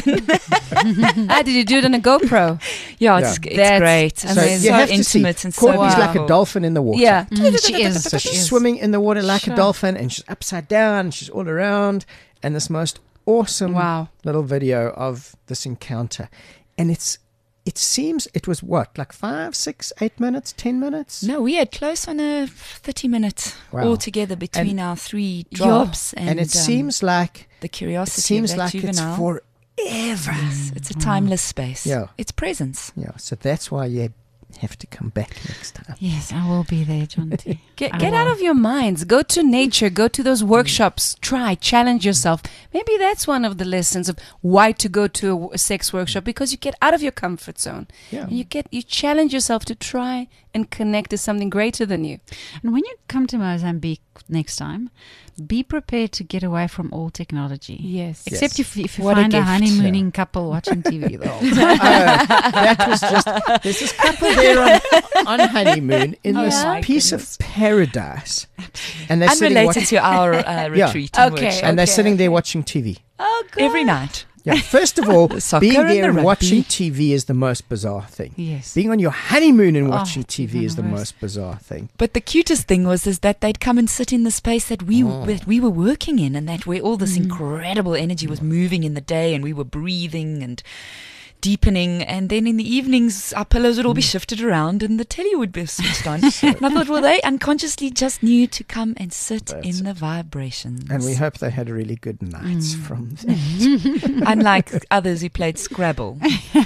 lesson. Ah, did you do it on a GoPro? Yeah, it's, yeah. it's That's great. So and you so have intimate to see, and so Courtney's wow. like a dolphin in the water. Yeah. Mm, she is. So she she's is. swimming in the water like sure. a dolphin, and she's upside down, she's all around, and this most awesome wow. little video of this encounter. And it's It seems it was what, like five, six, eight minutes, ten minutes? No, we had close on a thirty minute wow. altogether between and our three jobs. Yeah. And, and it um, seems like the curiosity it seems of that like juvenile. it's forever. Yes, it's a timeless space. Yeah. It's presence. Yeah, so that's why you have to come back next time. Yes, I will be there, John T. Get, get out of your minds. Go to nature. Go to those workshops. Try. Challenge yourself. Maybe that's one of the lessons of why to go to a sex workshop, because you get out of your comfort zone. Yeah. And you get you challenge yourself to try and connect to something greater than you. And when you come to Mozambique next time, be prepared to get away from all technology. Yes. Except Yes. if, if you What a find a, gift. honeymooning couple watching T V the whole time. uh, that was just, there's this couple there on, on honeymoon in Oh this my piece goodness. of paradise. And they're sitting Unrelated watch- to our uh, retreat. and Okay. workshop. and they're Okay, sitting there okay. watching T V. Oh, God. Every night. Yeah. First of all, The soccer being and there the and rugby. watching T V is the most bizarre thing. Yes. Being on your honeymoon and Oh, watching T V even is the worse. most bizarre thing. But the cutest thing was is that they'd come and sit in the space that we Oh. that we were working in, and that where all this incredible energy was moving in the day, and we were breathing and deepening, and then in the evenings our pillows would all be shifted around and the telly would be switched on. And I thought, well, they unconsciously just knew to come and sit That's in it. the vibrations. And we hope they had really good nights from that. Unlike others who played Scrabble.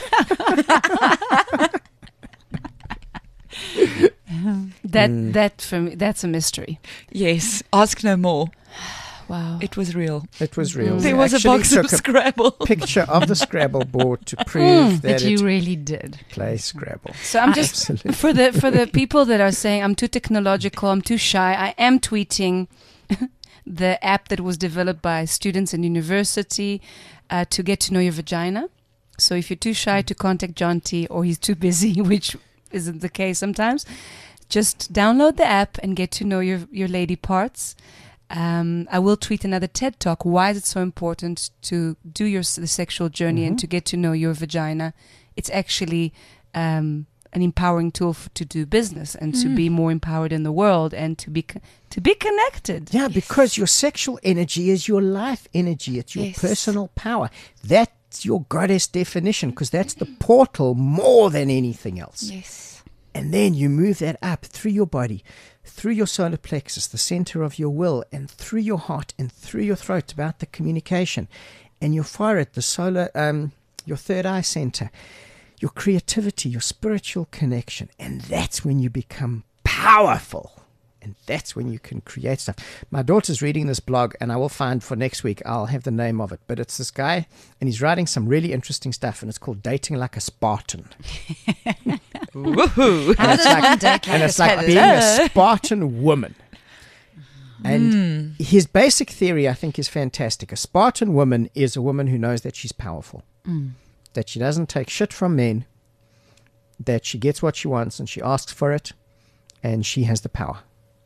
That Mm. that for me, that's a mystery. Yes, ask no more. Wow. It was real. It was real. Mm. We There was a actually box of took a Scrabble. picture of the Scrabble board to prove that That you it really did. plays Scrabble. So I'm just Absolutely. for the for the people that are saying I'm too technological, I'm too shy. I am tweeting the app that was developed by students in university uh, to get to know your vagina. So if you're too shy to contact John T, or he's too busy, which isn't the case sometimes, just download the app and get to know your your lady parts. Um, I will tweet another TED Talk. Why is it so important to do your s- the sexual journey and Mhm. to get to know your vagina? It's actually um, an empowering tool f- to do business and to be more empowered in the world and to be co- to be connected. Yeah, because your sexual energy is your life energy. It's your Yes. personal power. That's your goddess definition, because that's the portal more than anything else. Yes. And then you move that up through your body, through your solar plexus, the center of your will, and through your heart and through your throat about the communication. And you fire at the solar, um, your third eye center, your creativity, your spiritual connection. And that's when you become powerful. And that's when you can create stuff. My daughter's reading this blog, and I will find for next week, I'll have the name of it. But it's this guy, and he's writing some really interesting stuff, and it's called Dating Like a Spartan. Woohoo! And it's like, and it's like being a Spartan woman. And mm. his basic theory, I think, is fantastic. A Spartan woman is a woman who knows that she's powerful, mm. that she doesn't take shit from men, that she gets what she wants, and she asks for it, and she has the power.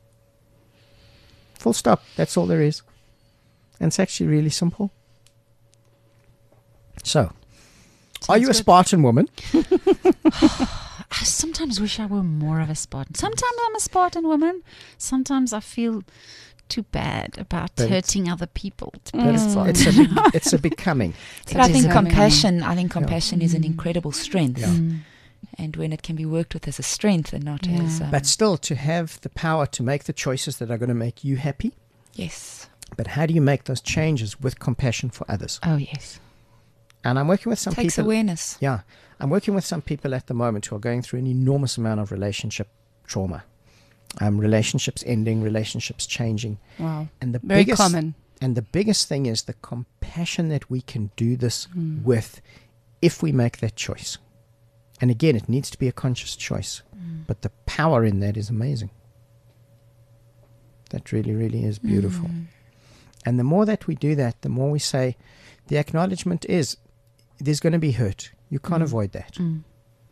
Full stop. That's all there is. And it's actually really simple. So, Sounds are you good. a Spartan woman? I sometimes wish I were more of a Spartan. Sometimes I'm a Spartan woman. Sometimes I feel too bad about but hurting other people. To but it's, it's, a, be- it's a becoming. But I think compassion, I think compassion yeah. is an incredible strength. Yeah. Mm. And when it can be worked with as a strength and not Yeah. as... Um, but still, to have the power to make the choices that are going to make you happy. Yes. But how do you make those changes with compassion for others? Oh, yes. And I'm working with some Takes people... awareness. Yeah. I'm working with some people at the moment who are going through an enormous amount of relationship trauma. Um, relationships ending, relationships changing. Wow. And the Very biggest, common. And the biggest thing is the compassion that we can do this Mm. with if we make that choice. And again, it needs to be a conscious choice. Mm. But the power in that is amazing. That really, really is beautiful. Mm. And the more that we do that, the more we say, the acknowledgement is, there's going to be hurt. You can't Mm. avoid that. Mm.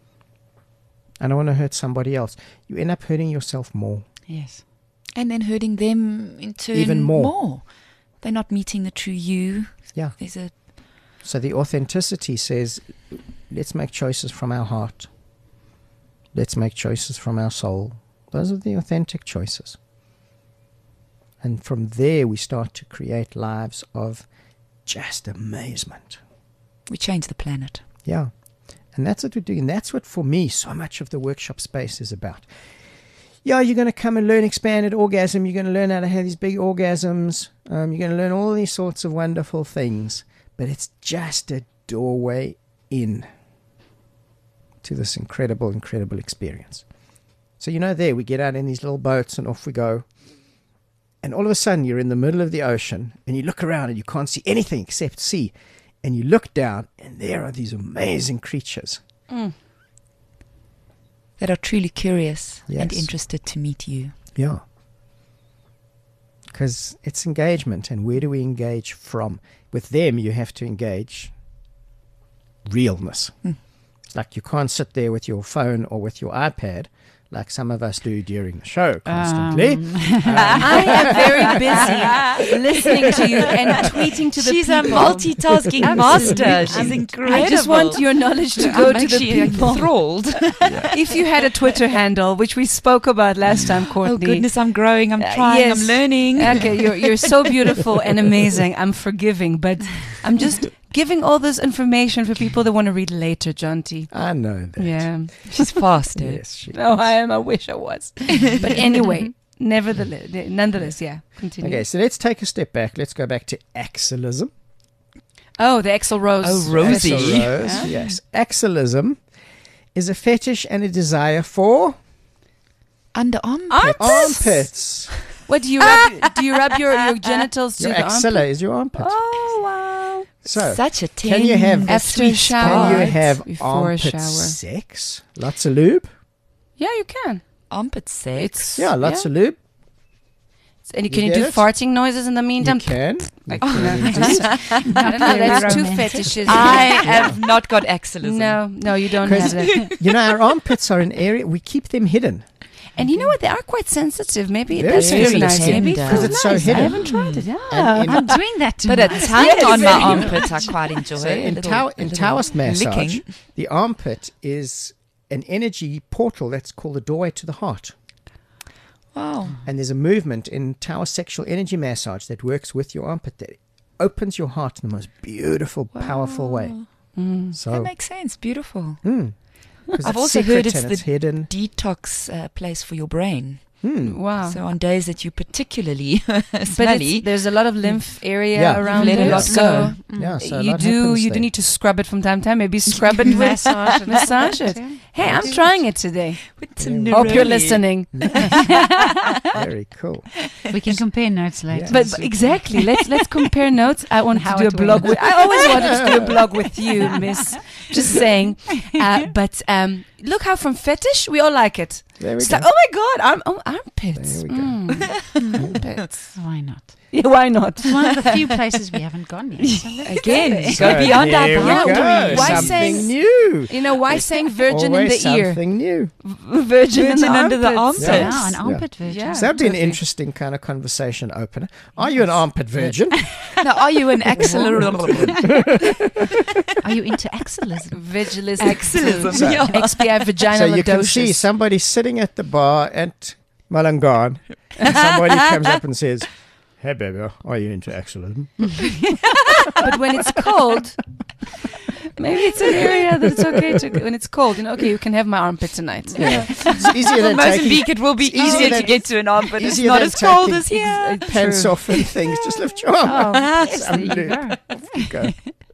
I don't want to hurt somebody else. You end up hurting yourself more. Yes. And then hurting them in turn Even more. more. They're not meeting the true you. Yeah. There's a... So the authenticity says, let's make choices from our heart. Let's make choices from our soul. Those are the authentic choices. And from there we start to create lives of just amazement. We change the planet. Yeah. And that's what we're doing. And that's what, for me, so much of the workshop space is about. Yeah, you're going to come and learn expanded orgasm. You're going to learn how to have these big orgasms. Um, you're going to learn all these sorts of wonderful things. But it's just a doorway in to this incredible, incredible experience. So, you know, there we get out in these little boats and off we go. And all of a sudden you're in the middle of the ocean and you look around and you can't see anything except sea. And you look down and there are these amazing creatures. Mm. That are truly curious Yes. and interested to meet you. Yeah. Because it's engagement. And where do we engage from? With them, you have to engage realness. Mm. It's like you can't sit there with your phone or with your iPad like some of us do during the show constantly. Um. I am very busy listening to you and tweeting to the She's people. a multitasking master. She's I'm- incredible. I just want your knowledge to go I'm to the actually people. enthralled. If you had a Twitter handle, which we spoke about last time, Courtney. Oh goodness, I'm growing. I'm Uh, trying. yes. I'm learning. Okay, you're you're so beautiful and amazing. I'm forgiving, but I'm just giving all this information for people that want to read later, John T. I know that. Yeah. She's fast, eh? Yes, she No, I am. I wish I was. But anyway, nevertheless, nonetheless, yeah. Continue. Okay, so let's take a step back. Let's go back to Axelism. Oh, the Axl Rose. Oh, Rosie. Axl Rose, Yeah. yes. Axelism is a fetish and a desire for Under armpits. Armpits? armpits. What do you rub? Do you rub your, your genitals to Your the axilla armpit? is your armpit. Oh wow! So, Such a ten. can you have After sweet shower. can you spot. have Before a armpit shower. sex? Lots of lube? Yeah, you can. Armpit sex. It's Yeah, lots yeah. of lube. And You can you, get do it? farting noises in the You meantime? can. You Like, can no. indeed. I don't know. Very That's two romantic. fetishes. I have not got axillism. No, no, you don't have 'Cause- that. You know, our armpits are an area, we keep them hidden. And you know what? They are quite sensitive. Maybe it Very does feel very nice. tender. Maybe it Because feels it's so nice. hidden. I haven't tried it. Yeah. And in- I'm doing that to But a myself. tongue on my armpit I quite enjoy. So A in, little- Tao- a in little Taoist massage, licking. the armpit is an energy portal that's called the doorway to the heart. Wow. And there's a movement in Taoist sexual energy massage that works with your armpit that opens your heart in the most beautiful, powerful way. Mm. So, That makes sense. Beautiful. mm. 'Cause I've it's also secret heard it's and the it's hidden. detox uh, place for your brain. Hmm. Wow. So on days that you're particularly but smelly, it's, there's a lot of lymph area Yeah. around Let a it, lot so go. Yeah, so a you lot do happens you do there. need to scrub it from time to time. Maybe scrub it with Massage it. massage it. Hey, I'm trying it today. with Yeah, some we- Hope you're neroli. listening. Very cool. We can compare notes later. Yeah. But, but exactly, let's let's compare notes. I want to How do a it blog with. went. I always wanted to do a blog with you, Miss. Just saying. Uh, but um, look how from fetish we all like it. There we It's go. like, oh my god, arm, oh, armpits. There we go. Mm, armpits. Why not? Yeah, why not? It's one of the few places we haven't gone yet. So let's Again, So go beyond our here we boundaries. go. Why Something saying- new. You know why saying virgin Always in the ear? something new. Virgin, Virgin in the under the armpits. armpits. Yeah, an Yeah. armpit virgin. Yeah. So that'd be an Totally. interesting kind of conversation opener. Are you an armpit virgin? Now, are you an accelerant? Are you into axillism? Vigilism. Axillism, So- yeah. X P I vaginal So you can see adocious. somebody sitting at the bar at Mullingar, and somebody comes up and says, "Hey, baby, are you into axillism?" But when it's cold, maybe it's an area that it's okay to. When it's cold, you know, okay, you can have my armpit tonight. Yeah. It's easier than taking Mozambique, it will be it's easier easier to than- get to an armpit. It's easier not than as cold taking as here. pants off and things. Just lift your arm. Oh, yes, there you Unbelievable. go. Off you go.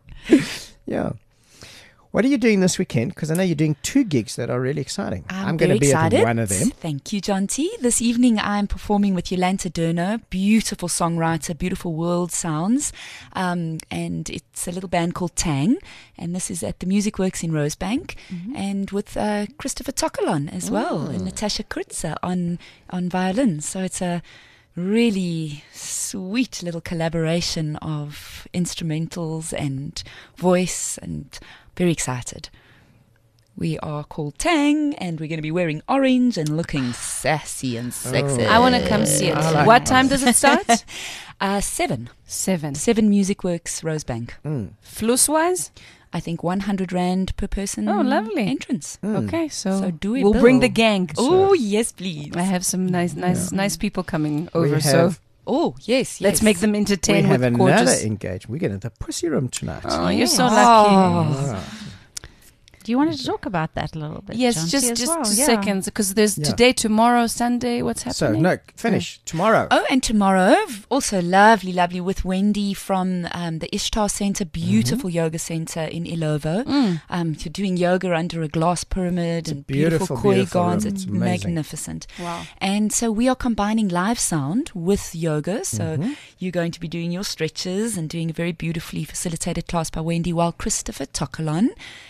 Yeah. What are you doing this weekend? Because I know you're doing two gigs that are really exciting. I'm, going very to be excited. at one of them. Thank you, John T. This evening I'm performing with Yolanta Durno, beautiful songwriter, beautiful world sounds. Um, and it's a little band called Tang. And this is at the Music Works in Rosebank. Mm-hmm. And with uh, Christopher Tokalon as well, Oh. and Natasha Krutzer on, on violin. So it's a really sweet little collaboration of instrumentals and voice, and very excited. We are called Tang, and we're going to be wearing orange and looking sassy and sexy. Oh. I want to come see it. I like What that. time does it start? Uh, seven. Seven. Seven Music Works, Rosebank. Mm. Flus wise? I think one hundred rand per person. Oh, lovely. Entrance. Mm. Okay, so, So do it, we'll bring Bill. the gang. Oh, yes, please. I have some nice, nice, nice people coming We over. have, So Oh, yes, yes. let's make them we entertain have with another gorgeous. engagement. We're going to the Pussy Room tonight. Oh, you're so Oh. lucky. Ah. Do you want to talk about that a little bit? Yes, John, just as just well? two Yeah. seconds, because there's Yeah. today, tomorrow, Sunday. What's So, happening? no, finish. Tomorrow. Oh, and tomorrow, also lovely, lovely with Wendy from um, the Ishtar Center, beautiful yoga center in Ilovo. Mm. Um, you're doing yoga under a glass pyramid It's a and beautiful, beautiful koi beautiful gons. room. It's It's amazing. magnificent. Wow. And so we are combining live sound with yoga. So Mhm. you're going to be doing your stretches and doing a very beautifully facilitated class by Wendy, while Christopher Tokalon,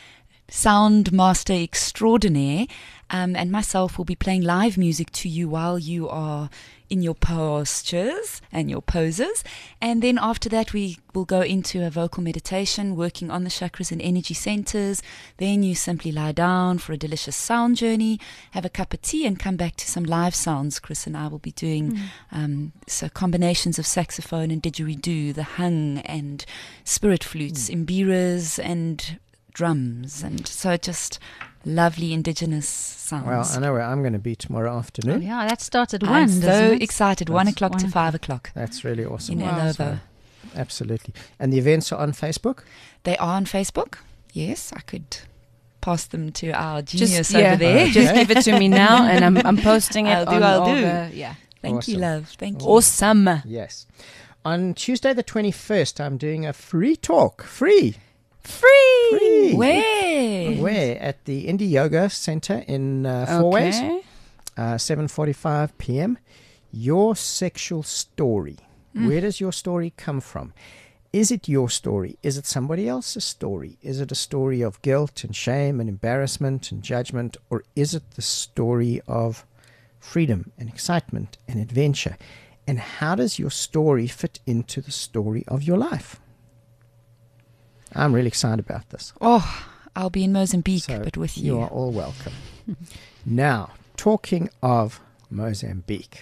sound master extraordinaire, um, and myself will be playing live music to you while you are in your postures and your poses. And then after that, we will go into a vocal meditation, working on the chakras and energy centers. Then you simply lie down for a delicious sound journey, have a cup of tea, and come back to some live sounds. Chris and I will be doing um, so combinations of saxophone and didgeridoo, the hung and spirit flutes, imbiras and drums, and so just lovely indigenous sounds. Well, I know where I'm going to be tomorrow Oh, afternoon. yeah, that started at I'm one, so doesn't it? excited. One That's o'clock one to o'clock. five o'clock That's really awesome. in Wow. Ilovo. So, absolutely. And the events are on Facebook? They are on Facebook. Yes, I could pass them to our genius Just over yeah, there. Okay. just give it to me now, and I'm I'm posting it. I'll do, on I'll all do. the- yeah. Thank you, Awesome. love. Thank you. Awesome. Yes. On Tuesday the twenty-first, I'm doing a free talk. Free. Free. Free. Where? Where? At the Indie Yoga Center in uh, Four Ways, Okay. uh, seven forty-five p.m. Your sexual story. Where does your story come from? Is it your story? Is it somebody else's story? Is it a story of guilt and shame and embarrassment and judgment? Or is it the story of freedom and excitement and adventure? And how does your story fit into the story of your life? I'm really excited about this. Oh, I'll be in Mozambique, So but with you you. are all welcome. Now, talking of Mozambique,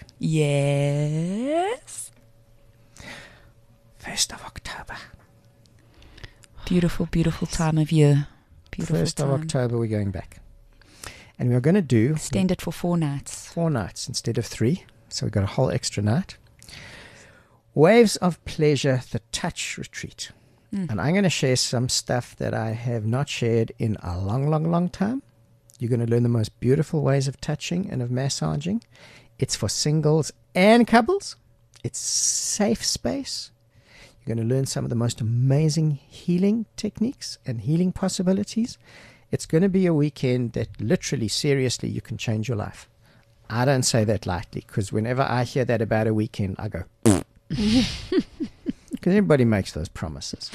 Yes. first of October. Beautiful, beautiful time of year. Beautiful first time. of October, we're going back. And we're going to do Extended for four nights. four nights instead of three. So we've got a whole extra night. Waves of Pleasure, the Touch Retreat. Mm. And I'm going to share some stuff that I have not shared in a long, long, long time. You're going to learn the most beautiful ways of touching and of massaging. It's for singles and couples. It's safe space. You're going to learn some of the most amazing healing techniques and healing possibilities. It's going to be a weekend that literally, seriously, you can change your life. I don't say that lightly, because whenever I hear that about a weekend, I go, because everybody makes those promises.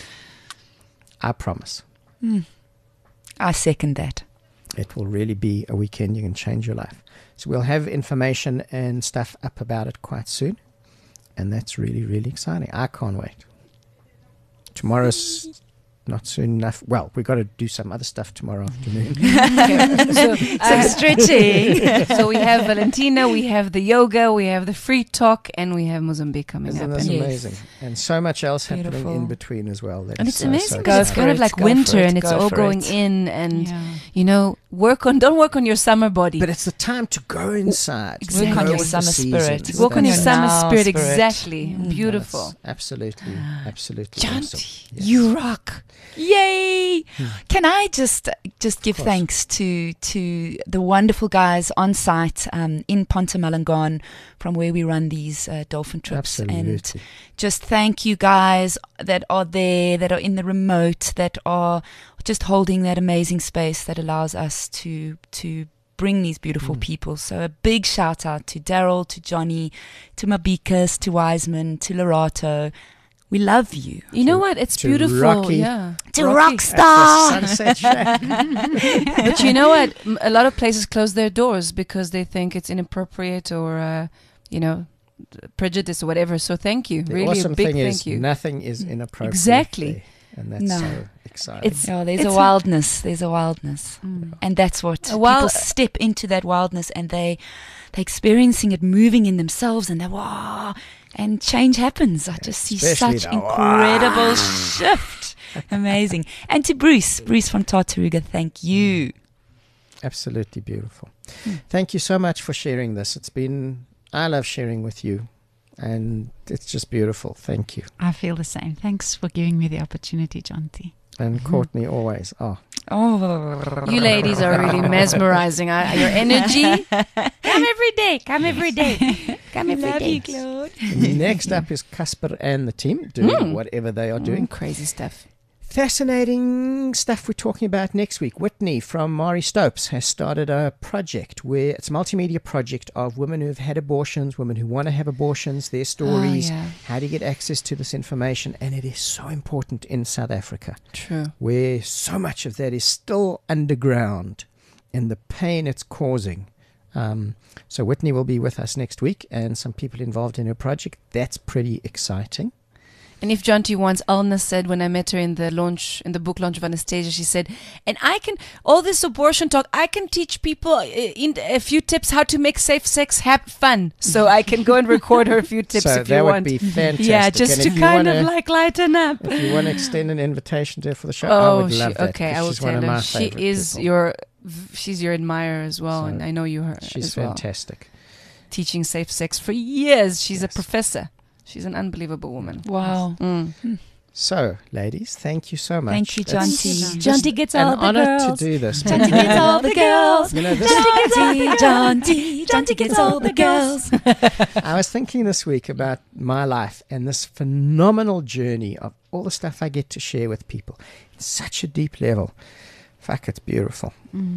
I promise. Mm. I second that. It will really be a weekend you can change your life. So we'll have information and stuff up about it quite soon. And that's really, really exciting. I can't wait. Tomorrow's not soon enough. Well, we've got to do some other stuff tomorrow afternoon. Okay. So, Some stretching. so we have Valentina, we have the yoga, we have the free talk, and we have Mozambique coming Isn't up. this And, Yes. amazing? And so much else happening Beautiful. in between as well. That and is it's so, amazing so because it's Go kind for of it, like go winter for it, and it's go all for going it. in, and Yeah. you know, work on. Don't work on your summer body. But it's the time to go inside. Exactly. To Work on go your with the summer seasons. spirit. work on your That's summer Now spirit. spirit. Exactly. Mm. Beautiful. That's absolutely, absolutely Janti, awesome. Yes. You rock. Yay! Can I just just give course. thanks to to the wonderful guys on site um, in Ponta Malangon, from where we run these uh, dolphin trips, and Absolutely. just thank you guys that are there, that are in the remote, that are just holding that amazing space that allows us to to bring these beautiful Mm. people. So a big shout out to Daryl, to Johnny, to Mabikas, to Wiseman, to Lorato. We love you. You know what? It's to beautiful. Rocky. Yeah. To Rocky. Rockstar. At the Sunset Shack. But you know what? M- A lot of places close their doors because they think it's inappropriate or, uh, you know, prejudice or whatever. So thank you. The really awesome a big thing thank is you. nothing is inappropriate. Exactly. there, and that's No. so exciting. It's- Oh, there's It's a a- wildness. There's a wildness, Mm. and that's what A wild- people step into that wildness, and they they're experiencing it, moving in themselves, and they wow, and change happens. I just see especially such the incredible shift. Amazing. And to Bruce, Bruce from Tartaruga, thank you. Absolutely beautiful. Hmm. Thank you so much for sharing this. It's been, I love sharing with you, and it's just beautiful. Thank you. I feel the same. Thanks for giving me the opportunity, Janti. And Courtney, always. Oh, Oh, You ladies are really mesmerizing. I, your energy. Come every day. Come every day. Come every love day. you, Claude. next up is Casper and the team doing Mm. whatever they are doing. Mm, crazy stuff. Fascinating stuff we're talking about next week. Whitney from Mari Stopes has started a project where it's a multimedia project of women who have had abortions, women who want to have abortions, their stories, Oh, yeah. how to get access to this information. And it is so important in South Africa, True. where so much of that is still underground and the pain it's causing. Um, so Whitney will be with us next week and some people involved in her project. That's pretty exciting. And if Janti wants, Alna said when I met her in the launch, in the book launch of Anastasia, she said, and I can, all this abortion talk, I can teach people uh, in a few tips how to make safe sex hap fun. So I can go and record her a few tips so if that you would want. be fantastic. Yeah, just And to if you kind wanna, of like lighten up. If you want to extend an invitation to her for the show, I Oh, would she, love that. okay, 'cause I will she's one tell of her. my She favorite is people. your, she's your admirer as well, So and I know you her She's as well. fantastic. Teaching safe sex for years. She's Yes. a professor. She's an unbelievable woman. Wow. Mm. So, ladies, thank you so much. Thank you, It's Janti. just Janti gets an all the honor girls. to do this. Janti gets all the girls. You know, this, Janti, Janti, Janti gets all the girls. I was thinking this week about my life and this phenomenal journey of all the stuff I get to share with people. It's such a deep level. Fuck, it's beautiful.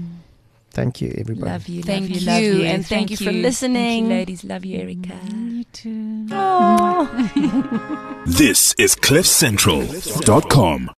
Thank you, everybody. Love you, Thank love you, you, love you. and thank you for Thank listening. you, ladies. Love you, Erica. You too. This is cliff central dot com.